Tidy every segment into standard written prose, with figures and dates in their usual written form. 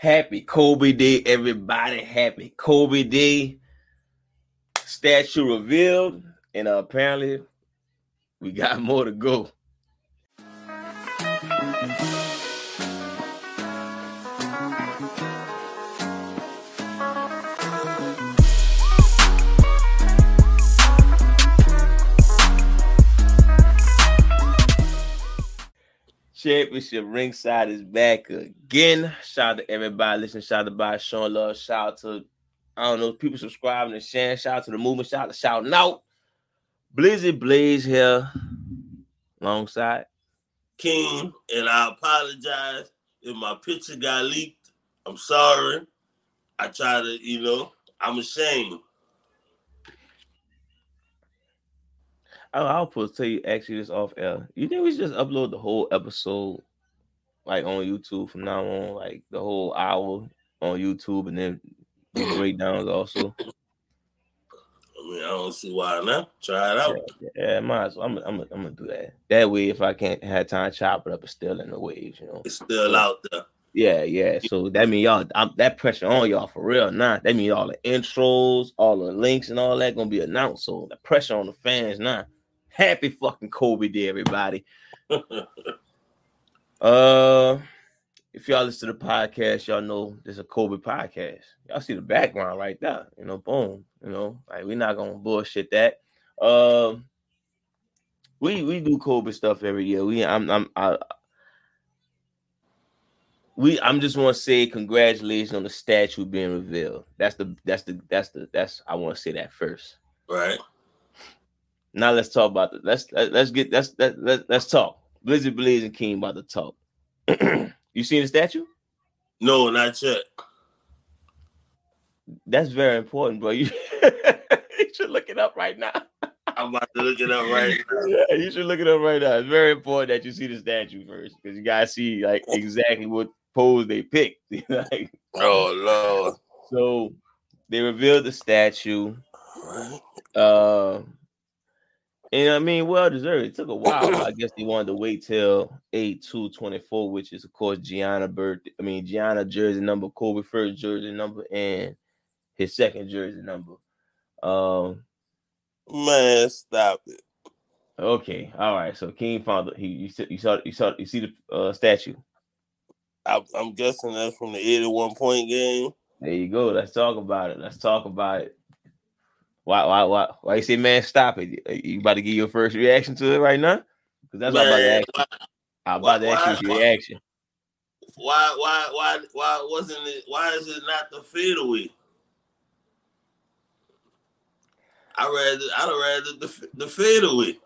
Happy Kobe Day, everybody. Happy Kobe Day. Statue revealed, and apparently we got more to go. Championship Ringside is back again. Shout out to everybody listening. Shout out to everybody showing love. Shout out to, people subscribing and sharing. Shout out to the movement. Shout out to shouting out. Blizzy Blaze here alongside King, and I apologize if my picture got leaked. I'm sorry. I try to, I'm ashamed. I was supposed to tell you actually this off air. You think we should just upload the whole episode like on YouTube from now on, like the whole hour on YouTube, and then breakdowns also? I mean, I don't see why not. Try it out. Yeah, might as well. I'm gonna do that. That way, if I can't have time to chop it up, it's still in the waves, It's still out there. Yeah. So that means y'all, that pressure on y'all for real. Nah, that means all the intros, all the links, and all that gonna be announced. So the pressure on the fans now. Happy fucking Kobe Day, everybody. If y'all listen to the podcast, y'all know there's a Kobe podcast. Y'all see the background right there. Boom. Like we're not gonna bullshit that. We do Kobe stuff every year. I'm just want to say congratulations on the statue being revealed. That's I want to say that first. Right. Now let's talk about it. Let's talk. Blizzy Blaze and King about to talk. You seen the statue? No, not yet. That's very important, bro. You should look it up right now. I'm about to look it up right now. Yeah, you should look it up right now. It's very important that you see the statue first, because you gotta see like exactly what pose they picked. Oh Lord! So they revealed the statue. And I mean, well deserved. It took a while. I guess they wanted to wait till 8/2/24, which is of course Gianna jersey number, Kobe first jersey number, and his second jersey number. Man, stop it. Okay, all right. So King found it. You see the statue. I'm guessing that's from the 81-point game. There you go. Let's talk about it. Why you say, man, stop it? You about to give your first reaction to it right now? Because that's what I'm about to ask you your reaction. Why wasn't it? Why is it not the fadeaway? I'd rather the fadeaway.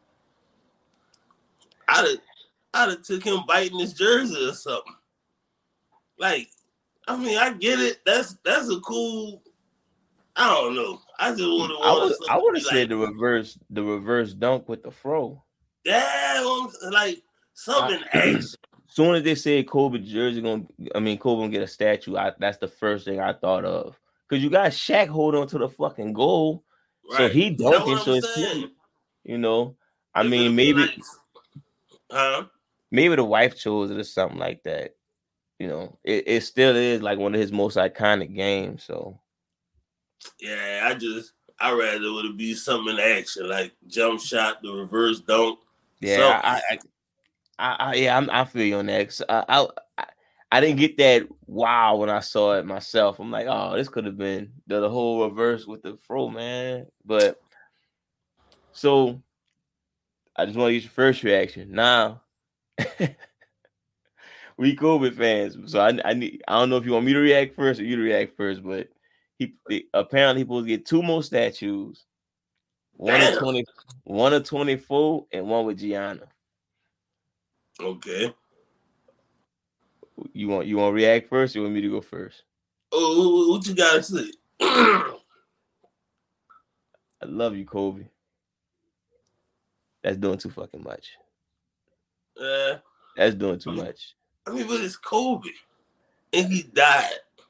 I'd have took him biting his jersey or something. Like, I mean, I get it. That's a cool. I don't know. I just I would have said the reverse dunk with the fro. Yeah, like something action. Soon as they said Kobe gonna get a statue, that's the first thing I thought of. Because you got Shaq hold on to the fucking goal. Right. So he dunking, so it's him. I mean, maybe maybe the wife chose it or something like that. It still is like one of his most iconic games. So yeah, I rather it would be something in action, like jump shot, the reverse dunk. Yeah, I feel you on that. I didn't get that wow when I saw it myself. I'm like, oh, this could have been the whole reverse with the fro, man. But so I just want to get your first reaction. Now, we Kobe fans, so I don't know if you want me to react first or you to react first, but apparently he supposed to get two more statues, one of 24 and one with Gianna. Okay. You want to react first? Or you want me to go first? Oh, what you gotta say? I love you, Kobe. That's doing too fucking much. That's doing too much. I mean, but it's Kobe, and he died.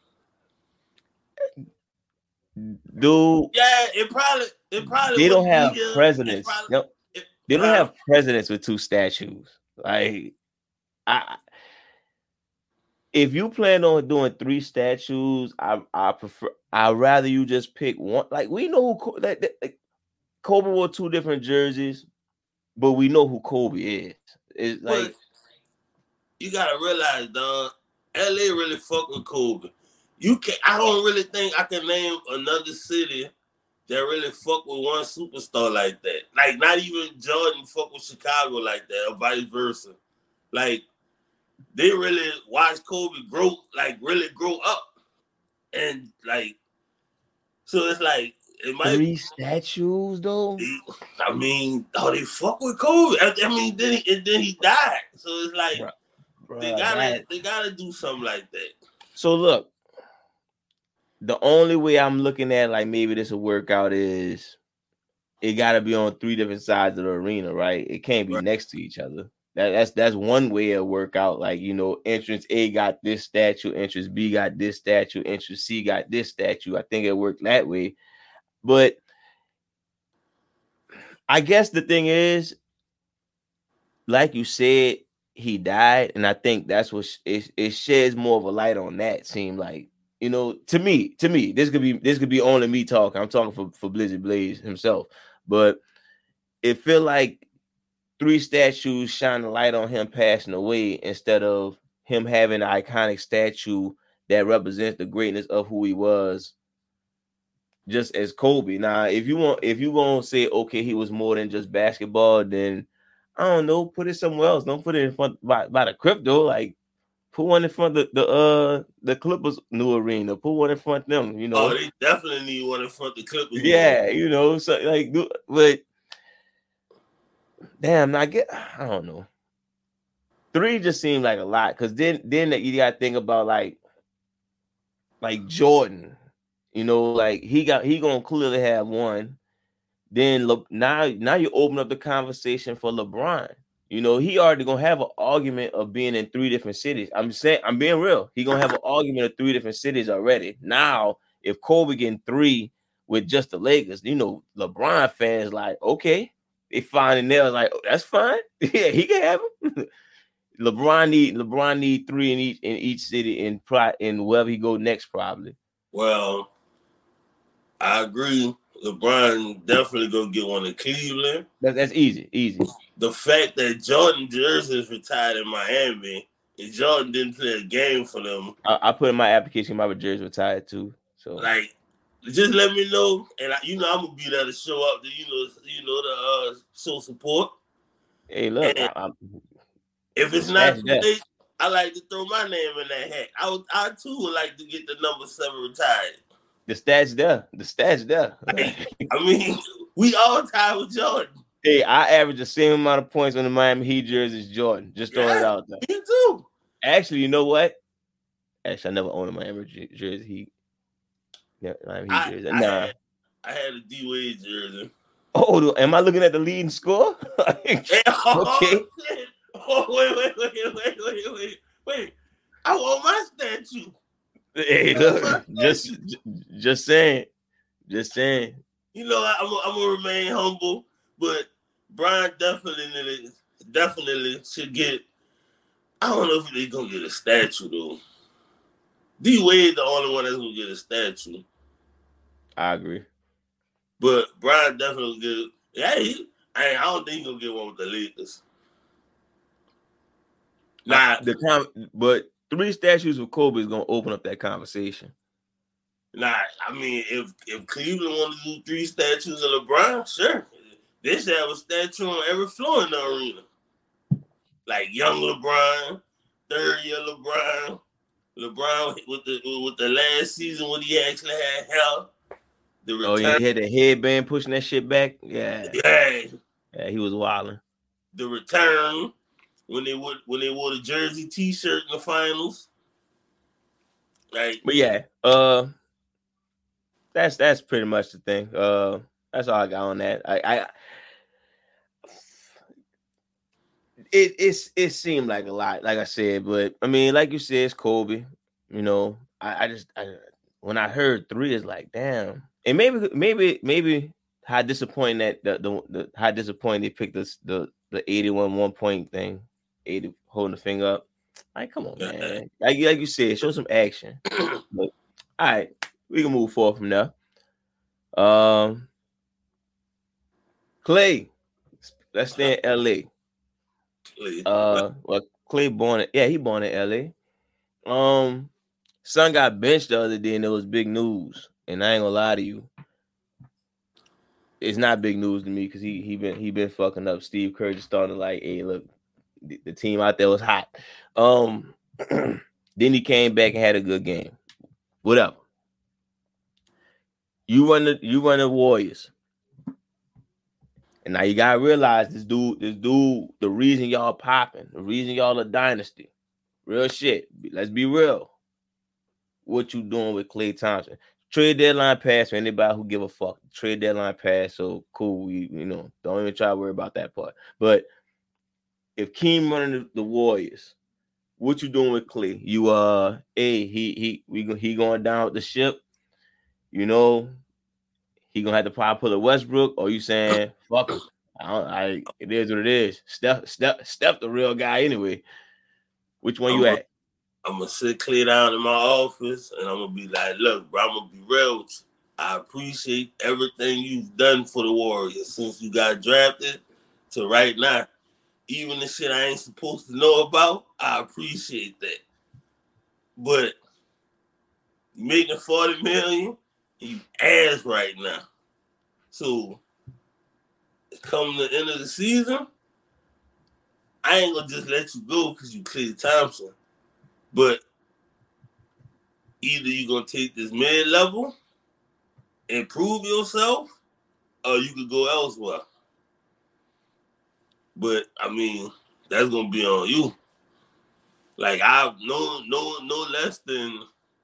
Dude. Yeah, it probably. They don't have presidents. They don't have presidents with two statues. Like, if you plan on doing 3 statues, I'd rather you just pick one. Like we know who like, Kobe wore 2 different jerseys, but we know who Kobe is. It's like, but you gotta realize, dog, LA really fuck with Kobe. I don't really think I can name another city that really fuck with one superstar like that. Like not even Jordan fuck with Chicago like that, or vice versa. Like they really watched Kobe really grow up, and like so it's like it might 3 statues though. they fuck with Kobe. I mean, then he died, so it's like they gotta do something like that. So look. The only way I'm looking at like maybe this will work out is it got to be on 3 different sides of the arena, right? It can't be next to each other. That's one way it'll work out. Like, you know, entrance A got this statue, entrance B got this statue, entrance C got this statue. I think it worked that way. But I guess the thing is, like you said, he died, and I think that's what it sheds more of a light on that. Seemed like. You know, to me, this could be only me talking. I'm talking for Blizzard Blaze himself, but it feel like 3 statues shine a light on him passing away instead of him having an iconic statue that represents the greatness of who he was, just as Kobe. Now, if you gonna say okay, he was more than just basketball, then I don't know, put it somewhere else. Don't put it in front by the crypto, like. Put one in front of the Clippers new arena. Put one in front of them, you know. Oh, they definitely need one in front of the Clippers. Yeah, you know, so like, but damn, I don't know. 3 just seemed like a lot because then you got to think about like Jordan, you know, like he gonna clearly have one. Then now you open up the conversation for LeBron. You know, he already gonna have an argument of being in 3 different cities. I'm being real. He gonna have an argument of 3 different cities already. Now, if Kobe getting 3 with just the Lakers, you know, LeBron fans like, okay, they finding there like, oh, that's fine. Yeah, he can have them. LeBron need 3 in each city in wherever he go next, probably. Well, I agree. LeBron definitely gonna get one in Cleveland. That's easy. The fact that Jordan jersey is retired in Miami and Jordan didn't play a game for them. I put in my application my jersey retired too. So like, just let me know, and I'm gonna be there to show up to to show support. Hey, look, if it's not too late, I like to throw my name in that hat. I too would like to get the number 7 retired. The stats there. I mean, we all tied with Jordan. Hey, I average the same amount of points on the Miami Heat jersey as Jordan. Just throwing it out there. Me too. Actually, you know what? Actually, I never owned a Miami jersey. Heat jersey. I had a D-Wade jersey. Oh, am I looking at the leading score? Okay. Oh, wait. I want my statue. Hey, look, just saying. You know, I'm gonna remain humble, but Brian definitely should get. I don't know if they're gonna get a statue though. D-Wade the only one that's gonna get a statue. I agree. But Brian definitely will get it. Yeah, I don't think he's gonna get one with the Lakers. But 3 statues of Kobe is gonna open up that conversation. I mean, if Cleveland want to do 3 statues of LeBron, sure. They should have a statue on every floor in the arena. Like young LeBron, 3rd-year LeBron with the last season when he actually had hair. Oh, yeah, he had the headband pushing that shit back. Yeah, he was wilding. The return when they wore the Jersey T-shirt in the finals. Like, but yeah, that's pretty much the thing. That's all I got on that. It seemed like a lot, like I said, but I mean, like you said, it's Kobe. You know, I when I heard 3, it's like, damn. And maybe how disappointing that the how disappointing they picked the 81 1 point thing, 80 holding the finger up. Like, come on, man. Like you said, show some action. But, all right, we can move forward from there. Clay, let's stay in LA. Well, Clay he born in LA. Son got benched the other day, and it was big news. And I ain't gonna lie to you, it's not big news to me because he been fucking up. Steve Kerr just started like, hey, look, the team out there was hot. Then he came back and had a good game. Whatever. You run the Warriors. And now you gotta realize this dude, the reason y'all popping, the reason y'all a dynasty. Real shit. Let's be real. What you doing with Klay Thompson? Trade deadline pass for anybody who give a fuck. Trade deadline pass, so cool. You don't even try to worry about that part. But if Keem running the Warriors, what you doing with Klay? You he going down with the ship. You know, he gonna have to probably pull a Westbrook, or you saying fuck him? It is what it is. Steph the real guy anyway. Which one you at? I'm gonna sit Klay down in my office and I'm gonna be like, look, bro, I'm gonna be real with you. I appreciate everything you've done for the Warriors since you got drafted to right now. Even the shit I ain't supposed to know about, I appreciate that. But you making $40 million, you ass right now. So come the end of the season, I ain't gonna just let you go because you Klay Thompson. But either you're going to take this mid-level and prove yourself, or you could go elsewhere. But, I mean, that's going to be on you. Like, I've no less than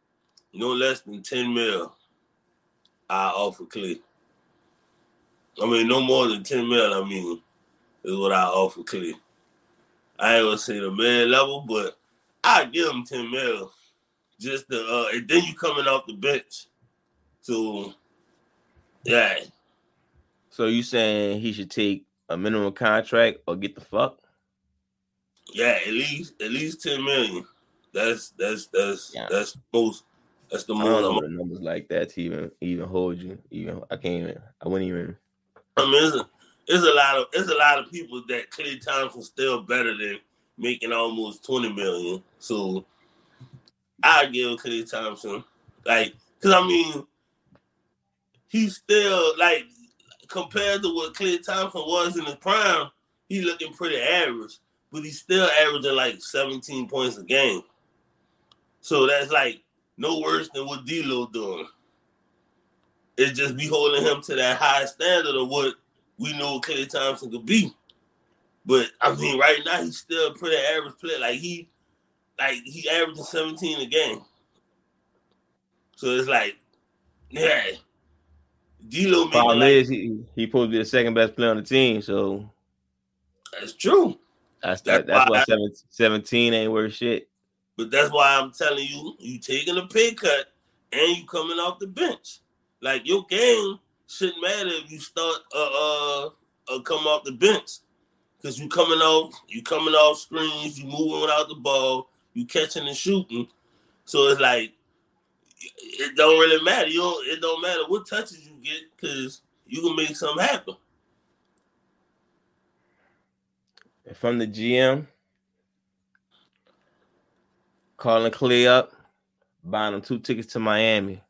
10 mil I offer Klay. I mean, no more than 10 mil, is what I offer Klay. I ain't going to say the mid-level, but I give him 10 mil. Just and then you coming off the bench. So, yeah. So you saying he should take a minimum contract or get the fuck? Yeah, at least 10 million. That's the most. That's the most. I don't know the numbers like that to even hold you. I wouldn't even. I mean, it's a lot of people that Klay Thompson's still better than making almost 20 million. So I give Klay Thompson because he's still compared to what Klay Thompson was in his prime, he looking pretty average, but he's still averaging 17 points a game. So that's no worse than what D'Lo doing. It's just be holding him to that high standard of what we know Klay Thompson could be. But right now he's still a pretty average player. He averaging 17 a game. So it's yeah. D'Lo problem is he supposed to be the second best player on the team, so that's true. That's why 17 ain't worth shit. But that's why I'm telling you taking a pay cut and you coming off the bench. Your game shouldn't matter if you start come off the bench. Because you coming off screens, you moving without the ball, you catching and shooting. So it's it don't really matter. It don't matter what touches you get because you can make something happen. From the GM, calling Klay up, buying him 2 tickets to Miami.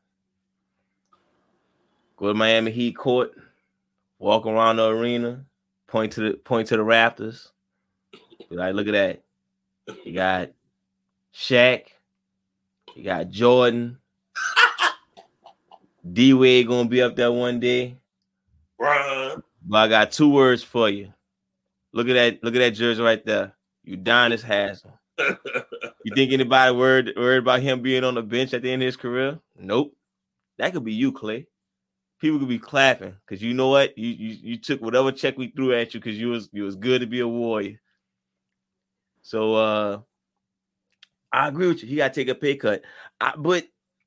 Go to Miami Heat court, walk around the arena, point to the rafters. Be like, look at that. You got Shaq, you got Jordan. D-Wade gonna be up there one day. Bruh. But I got 2 words for you. Look at that jersey right there. Udonis Haslem. You think anybody worried about him being on the bench at the end of his career? Nope. That could be you, Klay. People could be clapping because you know what? You took whatever check we threw at you because you was good to be a Warrior. So I agree with you. He got to take a pay cut. But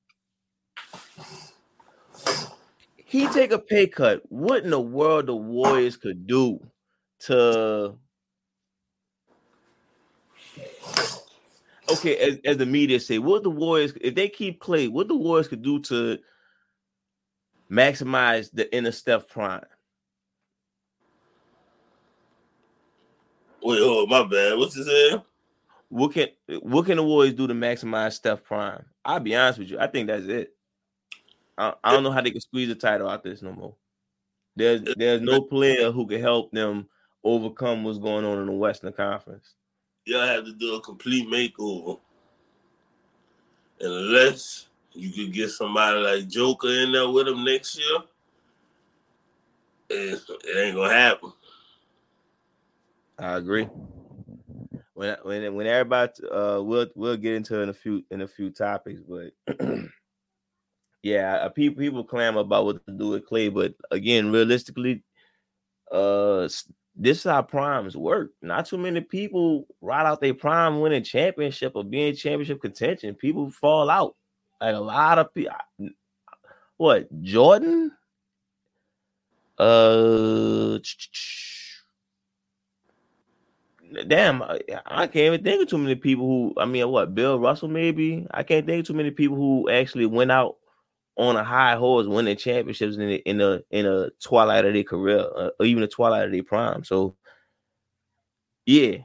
he take a pay cut. What in the world the Warriors could do to Okay, as the media say, what the Warriors, if they keep Clay, what the Warriors could do to maximize the inner Steph prime? Wait, oh my bad. What's his name? What can the Warriors do to maximize Steph prime? I'll be honest with you. I think that's it. I don't know how they can squeeze the title out this no more. There's no player who can help them overcome what's going on in the Western Conference. Y'all have to do a complete makeover. Unless you could get somebody like Joker in there with him next year, it ain't gonna happen. I agree. When everybody we'll get into it in a few topics, but yeah, people clamor about what to do with Clay, but again, realistically, this is how primes work. Not too many people ride out their prime winning championship or being championship contention. People fall out. Like a lot of people. What, Jordan? Damn, I can't even think of too many people who. I mean, what, Bill Russell? Maybe I can't think of too many people who actually went out on a high horse, winning championships in a twilight of their career, or even the twilight of their prime. So, yeah,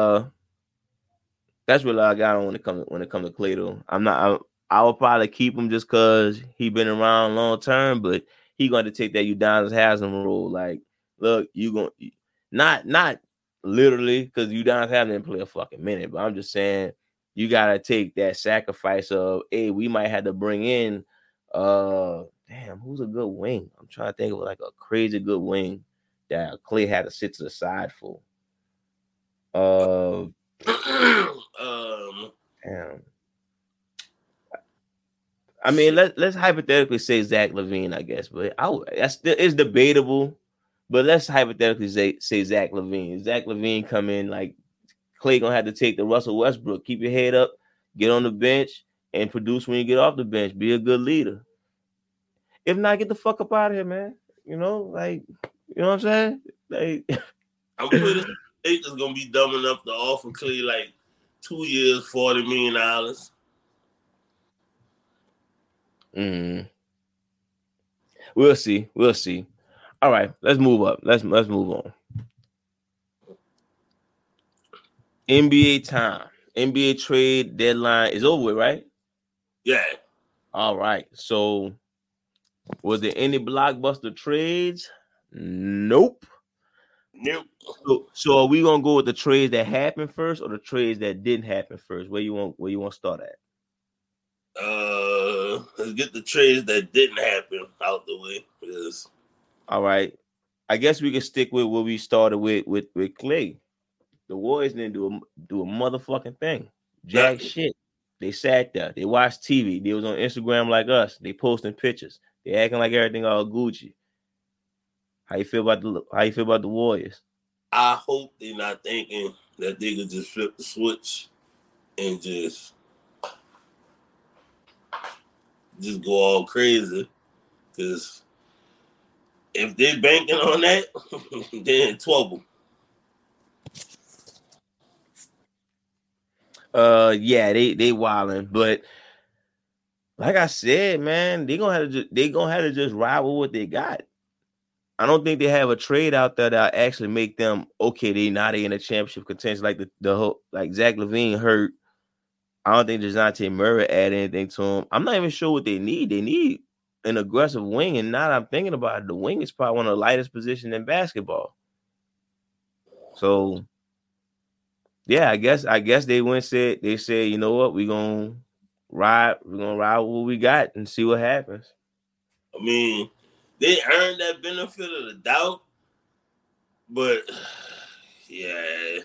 that's really all I got on when it comes to Clay. Though I will probably keep him just because he been around long term, but he going to take that Udonis Haslam role. Like, look, you going not literally because Udonis Haslam didn't play a fucking minute, but I'm just saying you gotta take that sacrifice of, hey, we might have to bring in. Damn, who's a good wing? I'm trying to think of like a crazy good wing that Clay had to sit to the side for. Damn. I mean, let's hypothetically say Zach LaVine, I guess, but it's debatable. But let's hypothetically say Zach LaVine. Zach LaVine come in like Clay gonna have to take the Russell Westbrook. Keep your head up, get on the bench, and produce when you get off the bench. Be a good leader. If not, get the fuck up out of here, man. You know, like, you know what I'm saying? Like, I'm pretty sure Lakers gonna be dumb enough to offer Clay like 2 years, $40 million. We'll see. We'll see. All right, let's move up. Let's move on. NBA time. NBA trade deadline is over with, right? Yeah. All right. So, was there any blockbuster trades? Nope. So are we gonna go with the trades that happened first, or the trades that didn't happen first? Where you want to start at? Let's get the trades that didn't happen out the way. Yes. All right. I guess we can stick with what we started with Clay. The Warriors didn't do a motherfucking thing. Jack shit. They sat there. They watched TV. They was on Instagram like us. They posting pictures. They acting like everything all Gucci. How you feel about the Warriors? I hope they're not thinking that they could just flip the switch and just go all crazy. Because if they're banking on that, they're in trouble. Yeah, they wilding, but like I said, man, they gonna have to just ride with what they got. I don't think they have a trade out there that actually make them okay. They in a championship contention like the whole, like Zach LaVine hurt. I don't think DeJounte Murray add anything to him. I'm not even sure what they need. They need an aggressive wing, and now that I'm thinking about it, the wing is probably one of the lightest positions in basketball. So, yeah, I guess they said, you know what, we're gonna ride with what we got and see what happens. I mean, they earned that benefit of the doubt, but yeah.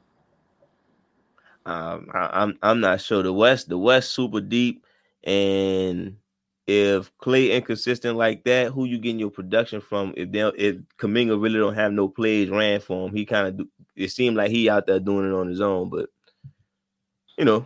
I'm not sure. The West super deep, and if Clay inconsistent like that, who you getting your production from? If Kuminga really don't have no plays ran for him, he kind of it seemed like he out there doing it on his own. But you know,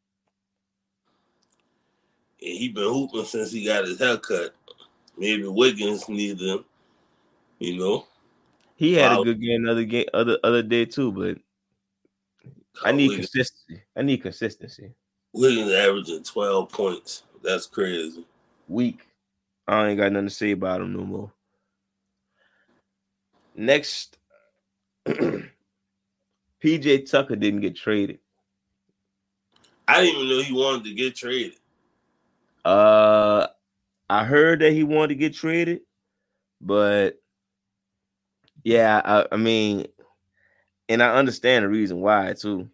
he been hooping since he got his haircut. Maybe Wiggins needs him. You know, he had a good game other day too, but I need consistency. Wiggins averaging 12 points. That's crazy. Weak. I ain't got nothing to say about him no more. Next, PJ Tucker didn't get traded. I didn't even know he wanted to get traded. I heard that he wanted to get traded, but yeah, I mean, and I understand the reason why too.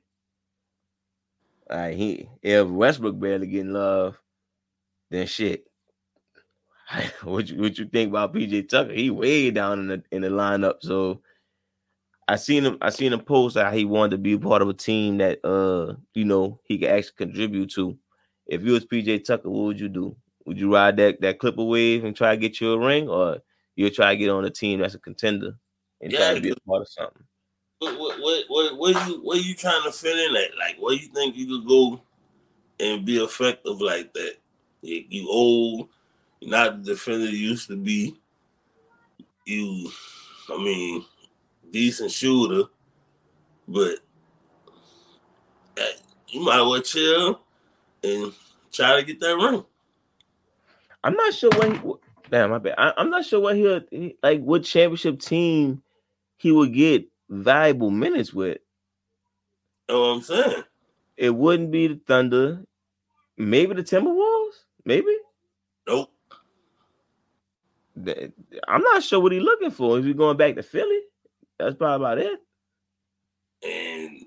If Westbrook barely getting love, then shit. What you think about PJ Tucker? He way down in the lineup. So I seen him post how he wanted to be part of a team that he could actually contribute to. If you was PJ Tucker, what would you do? Would you ride that Clipper wave and try to get you a ring, or you'll try to get on a team that's a contender and try to be a part of something? What you trying to fit in at? Like, where you think you could go and be effective like that? You old, you're not the defender you used to be. Decent shooter, but you might as well chill and try to get that ring. I'm not sure my bad. I'm not sure what championship team he would get valuable minutes with. You know what I'm saying? It wouldn't be the Thunder. Maybe the Timberwolves? Maybe? Nope. I'm not sure what he's looking for. Is he going back to Philly? That's probably about it. And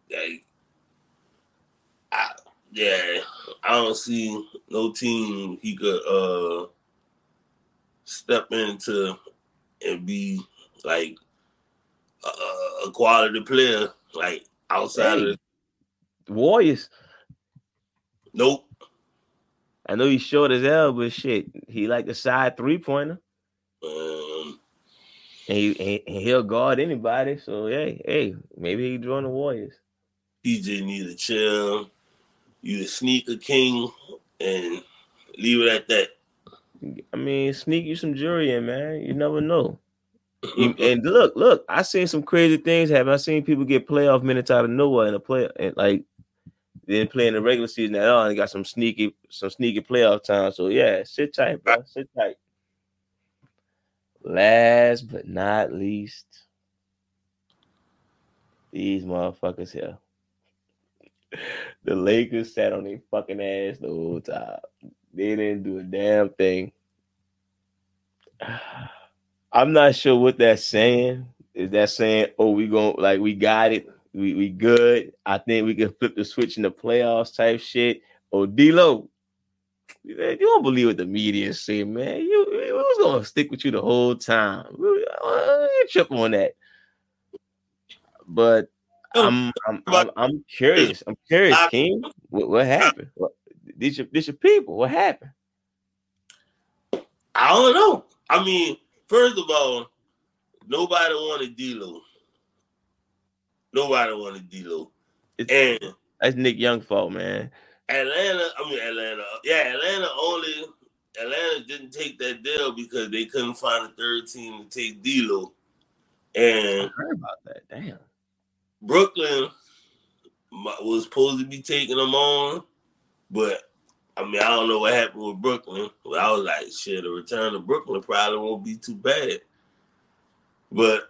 I don't see no team he could step into and be like a quality player, like outside of the Warriors. Nope. I know he's short as hell, but shit, he like a side 3-pointer. And he'll guard anybody. So hey, maybe he join the Warriors. PJ need to chill. You the sneaker king and leave it at that. I mean, sneak you some jury in, man. You never know. And look, I seen some crazy things happen. I seen people get playoff minutes out of nowhere in a play, and like they didn't play in the regular season at all, and got some sneaky playoff time. So yeah, sit tight, bro. Sit tight. Last but not least, these motherfuckers here. The Lakers sat on their fucking ass the whole time. They didn't do a damn thing. I'm not sure what that's saying. Is that saying, oh, we got it. We good. I think we can flip the switch in the playoffs type shit. Oh, D-Lo, you don't believe what the media say, man. We was gonna stick with you the whole time. You trip on that. But I'm curious. I'm curious, King. What happened? These your people. What happened? I don't know. I mean, first of all, nobody wanted D-Lo. And that's Nick Young fault, man. Atlanta didn't take that deal because they couldn't find a third team to take D-Lo. And I heard about that. Damn. Brooklyn was supposed to be taking them on, but I don't know what happened with Brooklyn. But I was like, shit, a return to Brooklyn probably won't be too bad. But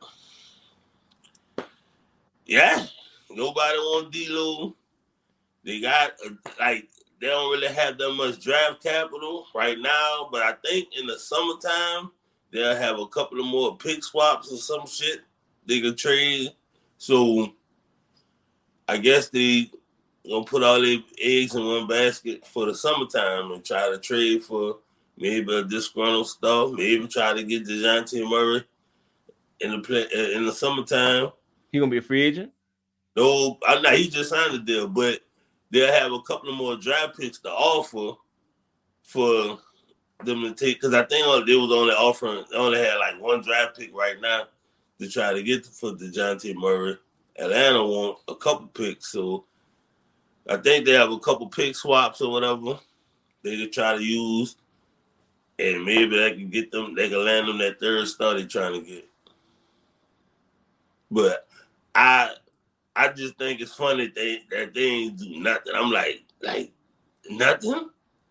yeah, nobody wants D-Lo. They got they don't really have that much draft capital right now, but I think in the summertime they'll have a couple of more pick swaps or some shit they could trade. So I guess they gonna put all their eggs in one basket for the summertime and try to trade for maybe a disgruntled stuff, maybe try to get DeJounte Murray in the summertime. He gonna be a free agent? No, he just signed a deal, but they'll have a couple of more draft picks to offer for them to take. Because I think they was only offering, they only had like one draft pick right now to try to get for DeJounte Murray. Atlanta want a couple picks, so I think they have a couple pick swaps or whatever they could try to use, and maybe they can land them that third star they're trying to get. But I I just think it's funny that they ain't do nothing. I'm like nothing,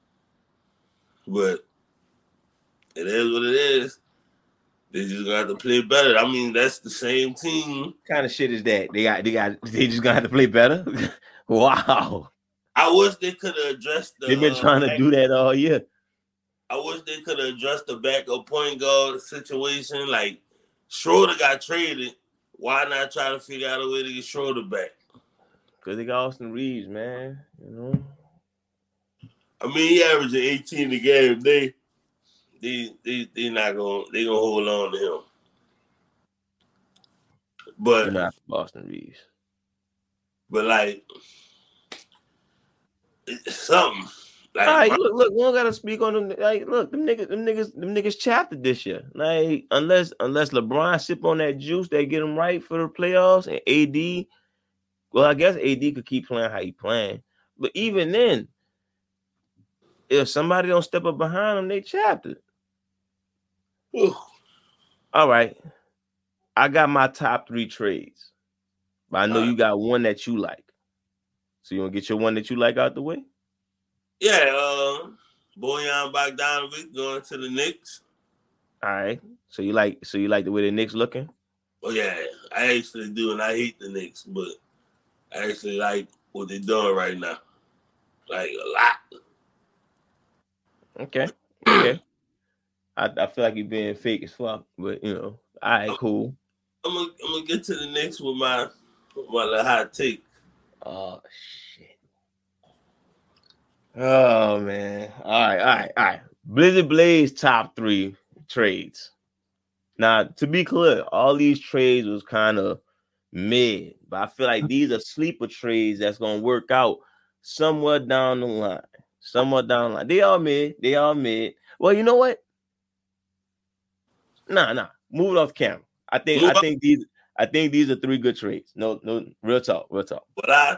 but it is what it is. They just gonna have to play better. I mean, that's the same team. What kind of shit is that? They just gonna have to play better. Wow. I wish they could have addressed the. They've been trying to do that all year. I wish they could have addressed the backup point guard situation. Like Schroeder got traded. Why not try to figure out a way to get Schroeder back? Because they got Austin Reeves, man. You know. I mean, he averaging 18 a game. They not gonna hold on to him. But not Austin Reeves. But like it's something. Like, all right, look, we don't gotta speak on them. Like, look, them niggas chaptered this year. Like, unless LeBron sip on that juice that get him right for the playoffs, and AD, well, I guess AD could keep playing how he playing. But even then, if somebody don't step up behind them, they chaptered. All right, I got my top 3 trades, but I know you got one that you like. So you want to get your one that you like out the way? Yeah, Bojan Bogdanovic going to the Knicks. All right. So you like the way the Knicks looking? Oh yeah, I actually do, and I hate the Knicks, but I actually like what they're doing right now, like a lot. Okay. I feel like you're being fake as fuck, but you know, all right, cool. I'm gonna get to the Knicks with my little hot take. Oh shit. Oh man. All right. Blizzard Blaze top 3 trades. Now, to be clear, all these trades was kind of mid, but I feel like these are sleeper trades that's gonna work out somewhat down the line. They all mid. Well, you know what? Nah. Move it off camera. I think these are 3 good trades. No, real talk. But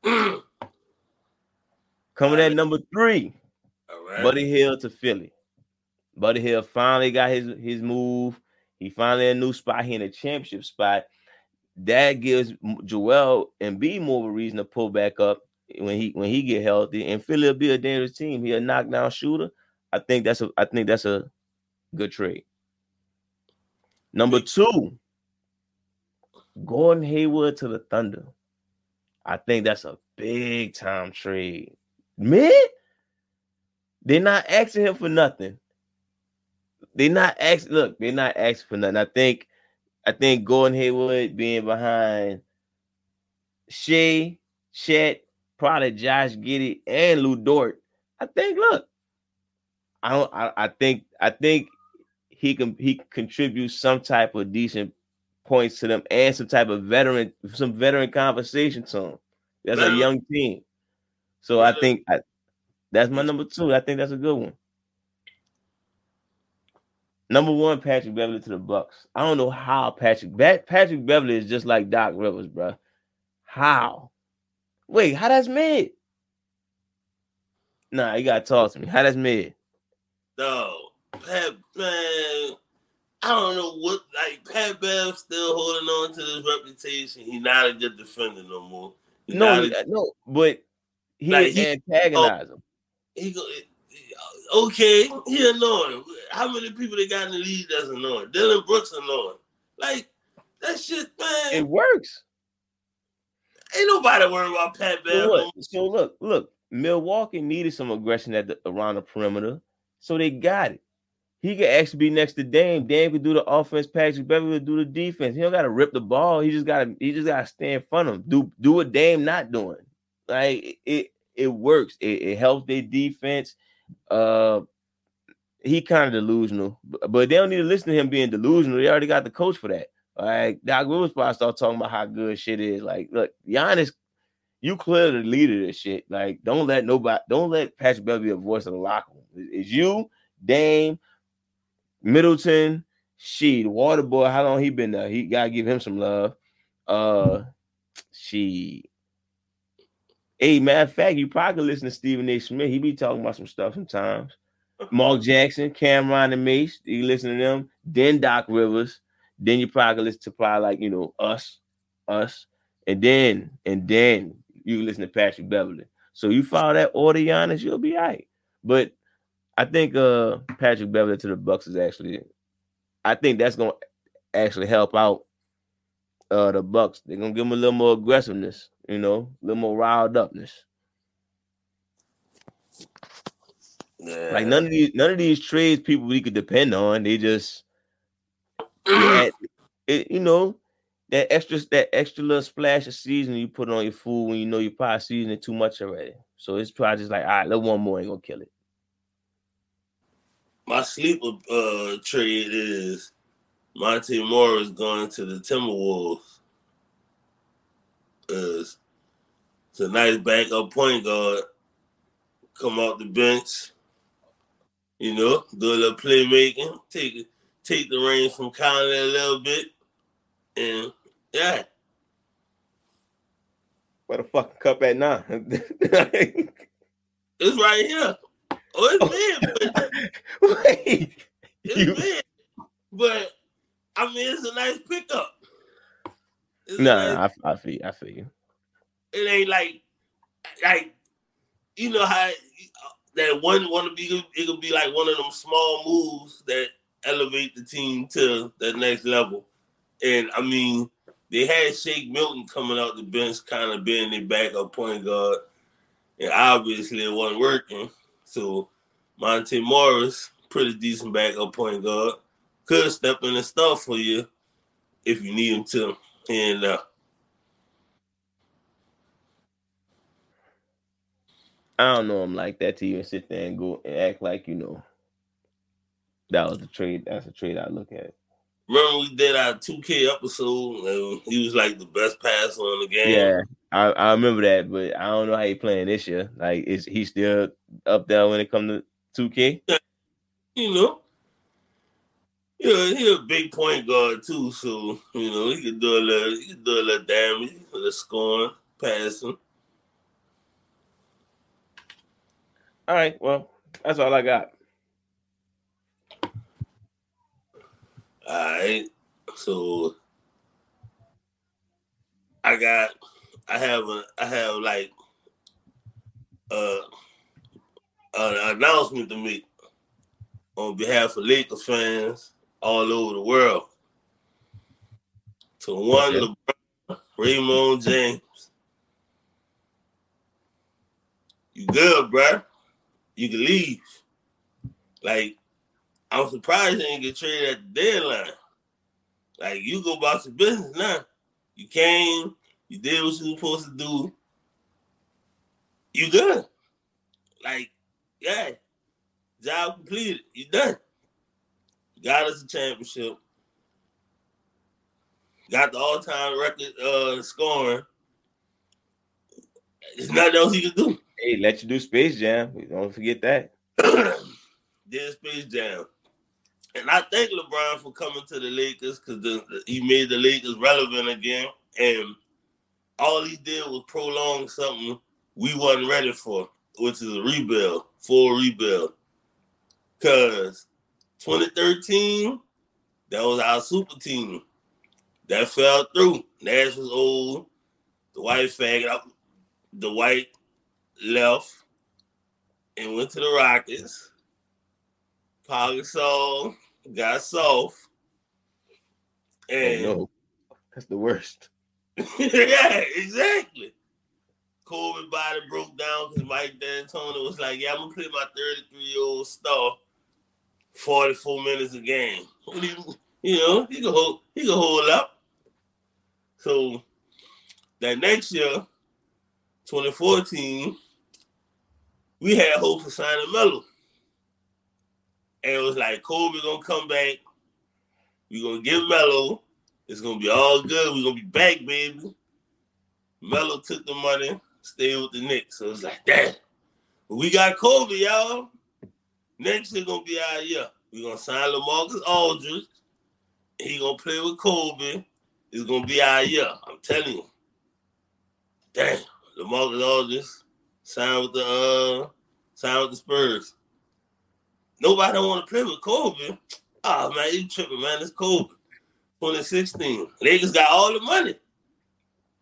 coming at number 3, all right. Buddy Hield to Philly. Buddy Hield finally got his move. He finally in a new spot. He in a championship spot. That gives Joel Embiid more of a reason to pull back up when he get healthy. And Philly will be a dangerous team. He a knockdown shooter. I think that's a good trade. Number 2, Gordon Hayward to the Thunder. I think that's a big time trade. Mid? They're not asking him for nothing. They're not asking for nothing. I think Gordon Hayward being behind Shea, Chet, probably Josh Giddey, and Lou Dort. I think he contributes some type of decent points to them and some type of veteran conversation to them. That's a young team. So I think that's my number 2. I think that's a good one. Number 1, Patrick Beverley to the Bucks. I don't know how Patrick Beverley is just like Doc Rivers, bro. How? Wait, how that's mid? Nah, you gotta talk to me. How that's mid? No, Pat, man, I don't know what. Like Pat Bev still holding on to this reputation. He's not a good defender no more. But he antagonize him. Okay, he annoying. How many people they got in the league that's annoying? Dylan Brooks annoying. Like that shit, man. It works. Ain't nobody worried about Pat Bev. So look. Milwaukee needed some aggression around the perimeter, so they got it. He could actually be next to Dame. Dame could do the offense. Patrick Beverley would do the defense. He don't got to rip the ball. He just got to stay in front of him. Do what Dame not doing. Like it works. It helps their defense. He kind of delusional, but they don't need to listen to him being delusional. They already got the coach for that. Like Doc Rivers probably start talking about how good shit is. Like, look, Giannis, you clearly the leader of this shit. Like, don't let Patrick Beverley be a voice of the locker room. It's you, Dame, Middleton, the water boy. How long he been there? He gotta give him some love. Hey, matter of fact, you probably listen to Stephen A. Smith. He be talking about some stuff sometimes. Mark Jackson, Cameron and Mace. You listen to them. Then Doc Rivers. Then you probably listen to us, and and then you listen to Patrick Beverly. So you follow that order, Giannis, you'll be all right. But I think Patrick Beverly to the Bucks is actually, I think that's gonna actually help out the Bucks. They're gonna give them a little more aggressiveness, a little more riled upness. Yeah. Like none of these trades people we could depend on. They just that extra little splash of seasoning you put on your food when you know you probably seasoned it too much already. So it's probably just like, all right, let one more ain't gonna kill it. My sleeper trade is Monte Morris going to the Timberwolves. It's a nice backup point guard. Come off the bench, do a little playmaking, take the reins from Conley a little bit, and yeah. Where the fucking cup at now? It's right here. Oh, it's big, but wait. It's big. But I mean, it's a nice pickup. I feel you. It ain't like you know how that one want to be. It could be like one of them small moves that elevate the team to that next level. And I mean, they had Shake Milton coming out the bench, kind of being their backup point guard, and obviously it wasn't working. So Monte Morris, pretty decent backup point guard, could step in and stuff for you if you need him to. And I don't know him like that to even sit there and go and act like that was the trade. That's a trade I look at. Remember we did our 2K episode and he was like the best passer on the game. Yeah, I remember that, but I don't know how he playing this year. Like, is he still up there when it comes to 2K? Yeah, he's a big point guard too, so he could do a little damage, a little scoring, passing. All right, well, that's all I got. All right, so I have like an announcement to make on behalf of Lakers fans all over the world. To one, okay. LeBron, Raymond James. You good, bro? You can leave. Like, I'm surprised you didn't get traded at the deadline. Like, you go about your business now. You came, you did what you were supposed to do. You good. Like, yeah. Job completed. You done. Got us a championship. Got the all-time record scoring. There's nothing else he can do. Hey, let you do Space Jam. Don't forget that. Did Space Jam. And I thank LeBron for coming to the Lakers because he made the Lakers relevant again. And all he did was prolong something we wasn't ready for, which is a rebuild, full rebuild. Because 2013, that was our super team. That fell through. Nash was old. The white faggot, the white left and went to the Rockets. Paul Gasol got soft. And no, that's the worst. Yeah, exactly. Kobe body broke down because Mike D'Antoni was like, yeah, I'm going to play my 33-year-old star 44 minutes a game. He can hold up. So that next year, 2014, we had hope for signing Melo. And it was like, Kobe gonna come back. We gonna get Melo. It's gonna be all good. We gonna be back, baby. Melo took the money, stayed with the Knicks. So it was like, damn. But we got Kobe, y'all. Next year gonna be our year. We gonna sign LaMarcus Aldridge. He gonna play with Kobe. It's gonna be our year. I'm telling you. Damn. LaMarcus Aldridge signed with the Spurs. Nobody don't want to play with Kobe. Oh man, you tripping, man. It's Kobe. 2016. Lakers got all the money.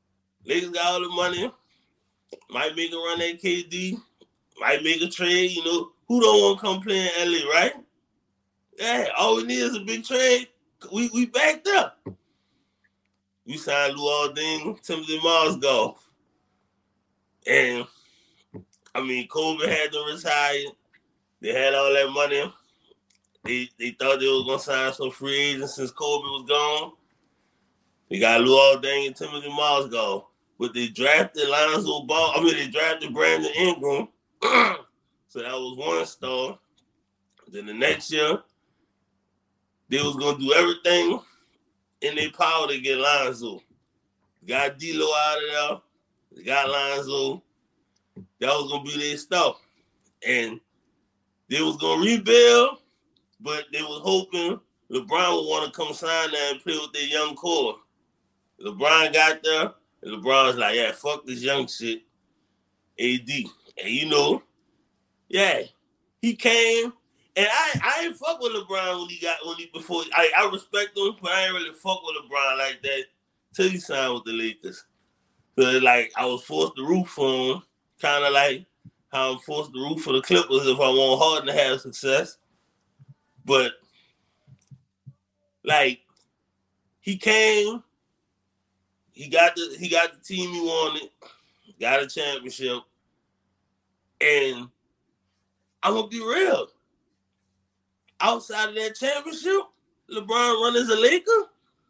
Lakers got all the money. Might make a run at KD. Might make a trade. You know, who don't want to come play in LA, right? Yeah, all we need is a big trade. We backed up. We signed Luol Deng, Timothy Mozgov. And, I mean, Kobe had to retire. They had all that money. They thought they was going to sign some free agents since Kobe was gone. They got Luol Deng and Timothy Mozgov. But they drafted Lonzo Ball. I mean, they drafted Brandon Ingram. So that was one star. Then the next year, they was going to do everything in their power to get Lonzo. Got D'Lo out of there. They got Lonzo. That was going to be their stuff. And they was going to rebuild, but they was hoping LeBron would want to come sign there and play with their young core. LeBron got there, and LeBron was like, yeah, fuck this young shit, AD. And you know, yeah, he came, and I ain't fuck with LeBron before. I respect him, but I ain't really fuck with LeBron like that till he signed with the Lakers. So like, I was forced to root for him, kind of like how I'm forced to root for the Clippers if I want Harden to have success. But like, he came, he got the team he wanted, got a championship, and I'm gonna be real. Outside of that championship, LeBron run as a Laker.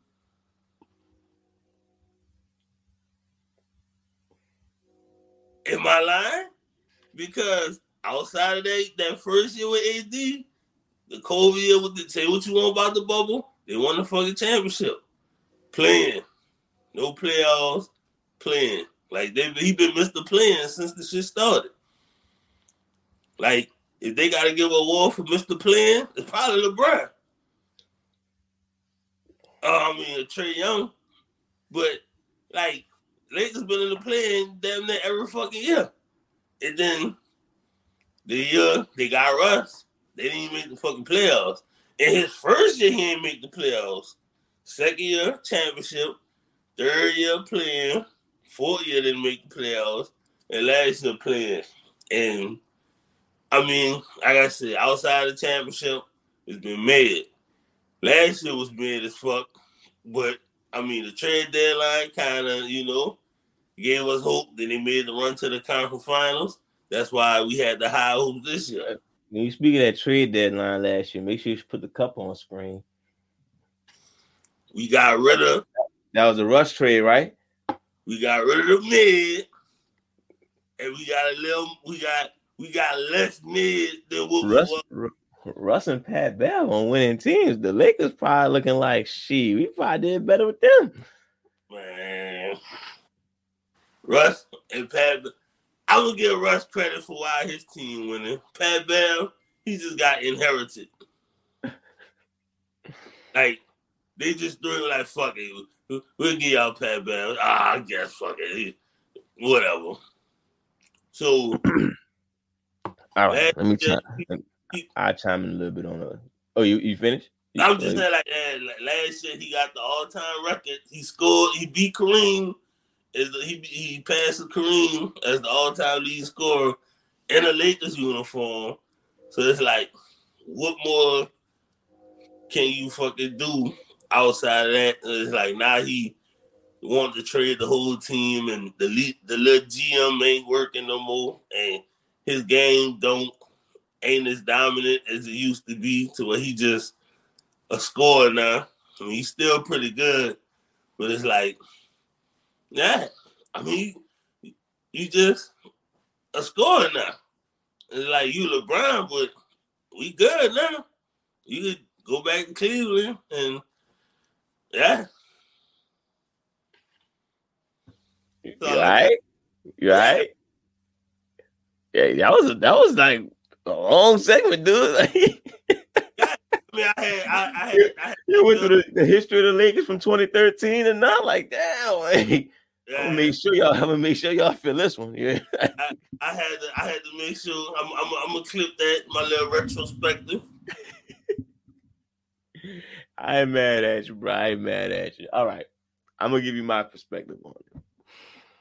Am I lying? Because outside of that first year with AD, the Kobe year with say what you want about the bubble, they won the fucking championship. Playing. No playoffs, playing. Like he been Mr. Playing since the shit started. Like, if they gotta give an award for Mr. Playing, it's probably LeBron. I mean, Trae Young. But like, Lakers been in the playing damn near every fucking year. And then the year they got Russ, they didn't even make the fucking playoffs. In his first year, he didn't make the playoffs. Second year, championship. Third year playing. Fourth year didn't make the playoffs. And last year playing. And I mean, like I said, outside of the championship, it's been mad. Last year was mad as fuck. But I mean, the trade deadline kind of, you know, gave us hope. Then they made the run to the conference finals. That's why we had the high hopes this year. When you speak of that trade deadline last year, make sure you put the cup on screen. We got rid of. That was a Russ trade, right? We got rid of the mid, and we got less mid than what we was. Russ and Pat Bev on winning teams. The Lakers probably looking like, shit, we probably did better with them. Man, Russ and Pat, I would give Russ credit for why his team winning. Pat Bev, he just got inherited. Like, they just threw it like, fuck it. We'll give y'all Pat Bev. I guess, fuck it. Whatever. So, all right, let me try. I'll chime in a little bit on that. Oh, you finished? I'm just saying, like last year, he got the all-time record. He scored. He beat Kareem. He passed Kareem as the all-time lead scorer in a Lakers uniform. So it's like, what more can you fucking do outside of that? It's like now he want to trade the whole team, and the little GM ain't working no more, and his game ain't as dominant as it used to be, to where he just a scorer now. I mean, he's still pretty good, but it's like, yeah, I mean, you just a scorer now. It's like you LeBron, but we good now. You could go back to Cleveland and yeah. You right? You right? Yeah, that was like a long segment, dude. I mean, I had you went through the history of the Lakers from 2013 and not like damn. Like, yeah. I'm gonna make sure y'all feel this one. Yeah. I had to make sure I'm gonna clip that, my little retrospective. I ain't mad at you, bro. I ain't mad at you. All right. I'm gonna give you my perspective on it.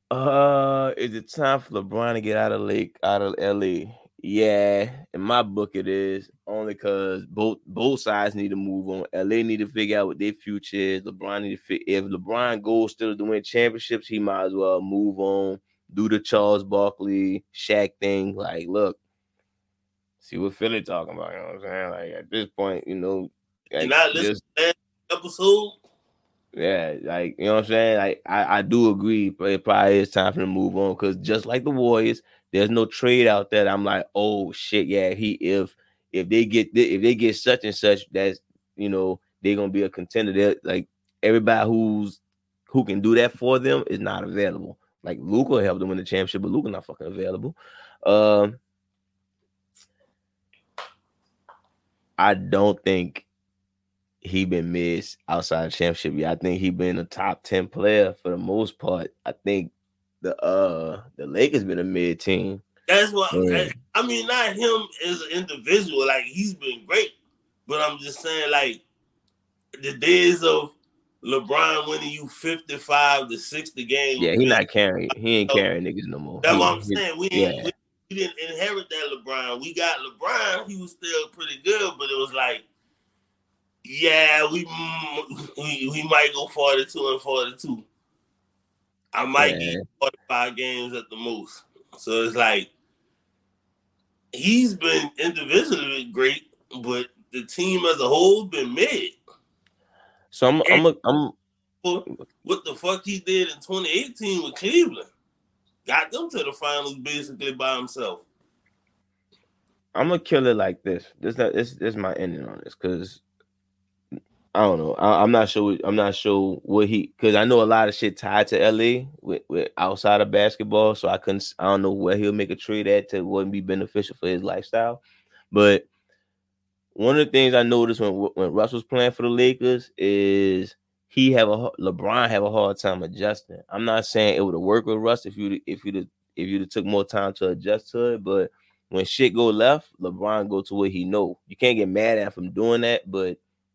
Is it time for LeBron to get out of LA? Yeah, in my book it is. Only because both sides need to move on. LA need to figure out what their future is. LeBron need to if LeBron goes still to win championships, he might as well move on. Do the Charles Barkley, Shaq thing. Like, look, see what Philly talking about. You know what I'm saying? Like at this point, And like I listen just to that episode. yeah, like you know what I'm saying. Like I do agree, but it probably is time for them to move on because just like the Warriors, there's no trade out there. That I'm like, oh shit, yeah. If they get such and such, that's they're gonna be a contender. They're, like everybody who can do that for them is not available. Like Luka helped them win the championship, but Luka not fucking available. I don't think he been missed outside the championship. Yeah, I think he been a top 10 player for the most part. I think the Lakers been a mid team. That's what I mean. Not him as an individual. Like he's been great, but I'm just saying like the days of LeBron winning you 55 to 60 games. Yeah, he ain't carrying niggas no more. That's what I'm saying. We yeah. didn't inherit that LeBron. We got LeBron. He was still pretty good, but it was like, yeah, we might go 42 and 42. I might get 45 games at the most. So it's like he's been individually great, but the team as a whole been mid. So I'm what the fuck he did in 2018 with Cleveland. Got them to the finals basically by himself. I'm gonna kill it like this. This is my ending on this because I don't know. I'm not sure. I'm not sure what because I know a lot of shit tied to LA with outside of basketball. So I don't know where he'll make a trade at to wouldn't be beneficial for his lifestyle. But one of the things I noticed when Russ was playing for the Lakers is LeBron have a hard time adjusting. I'm not saying it would have worked with Russ if you'd took more time to adjust to it, but when shit go left, LeBron go to what he know. You can't get mad at him from doing that, but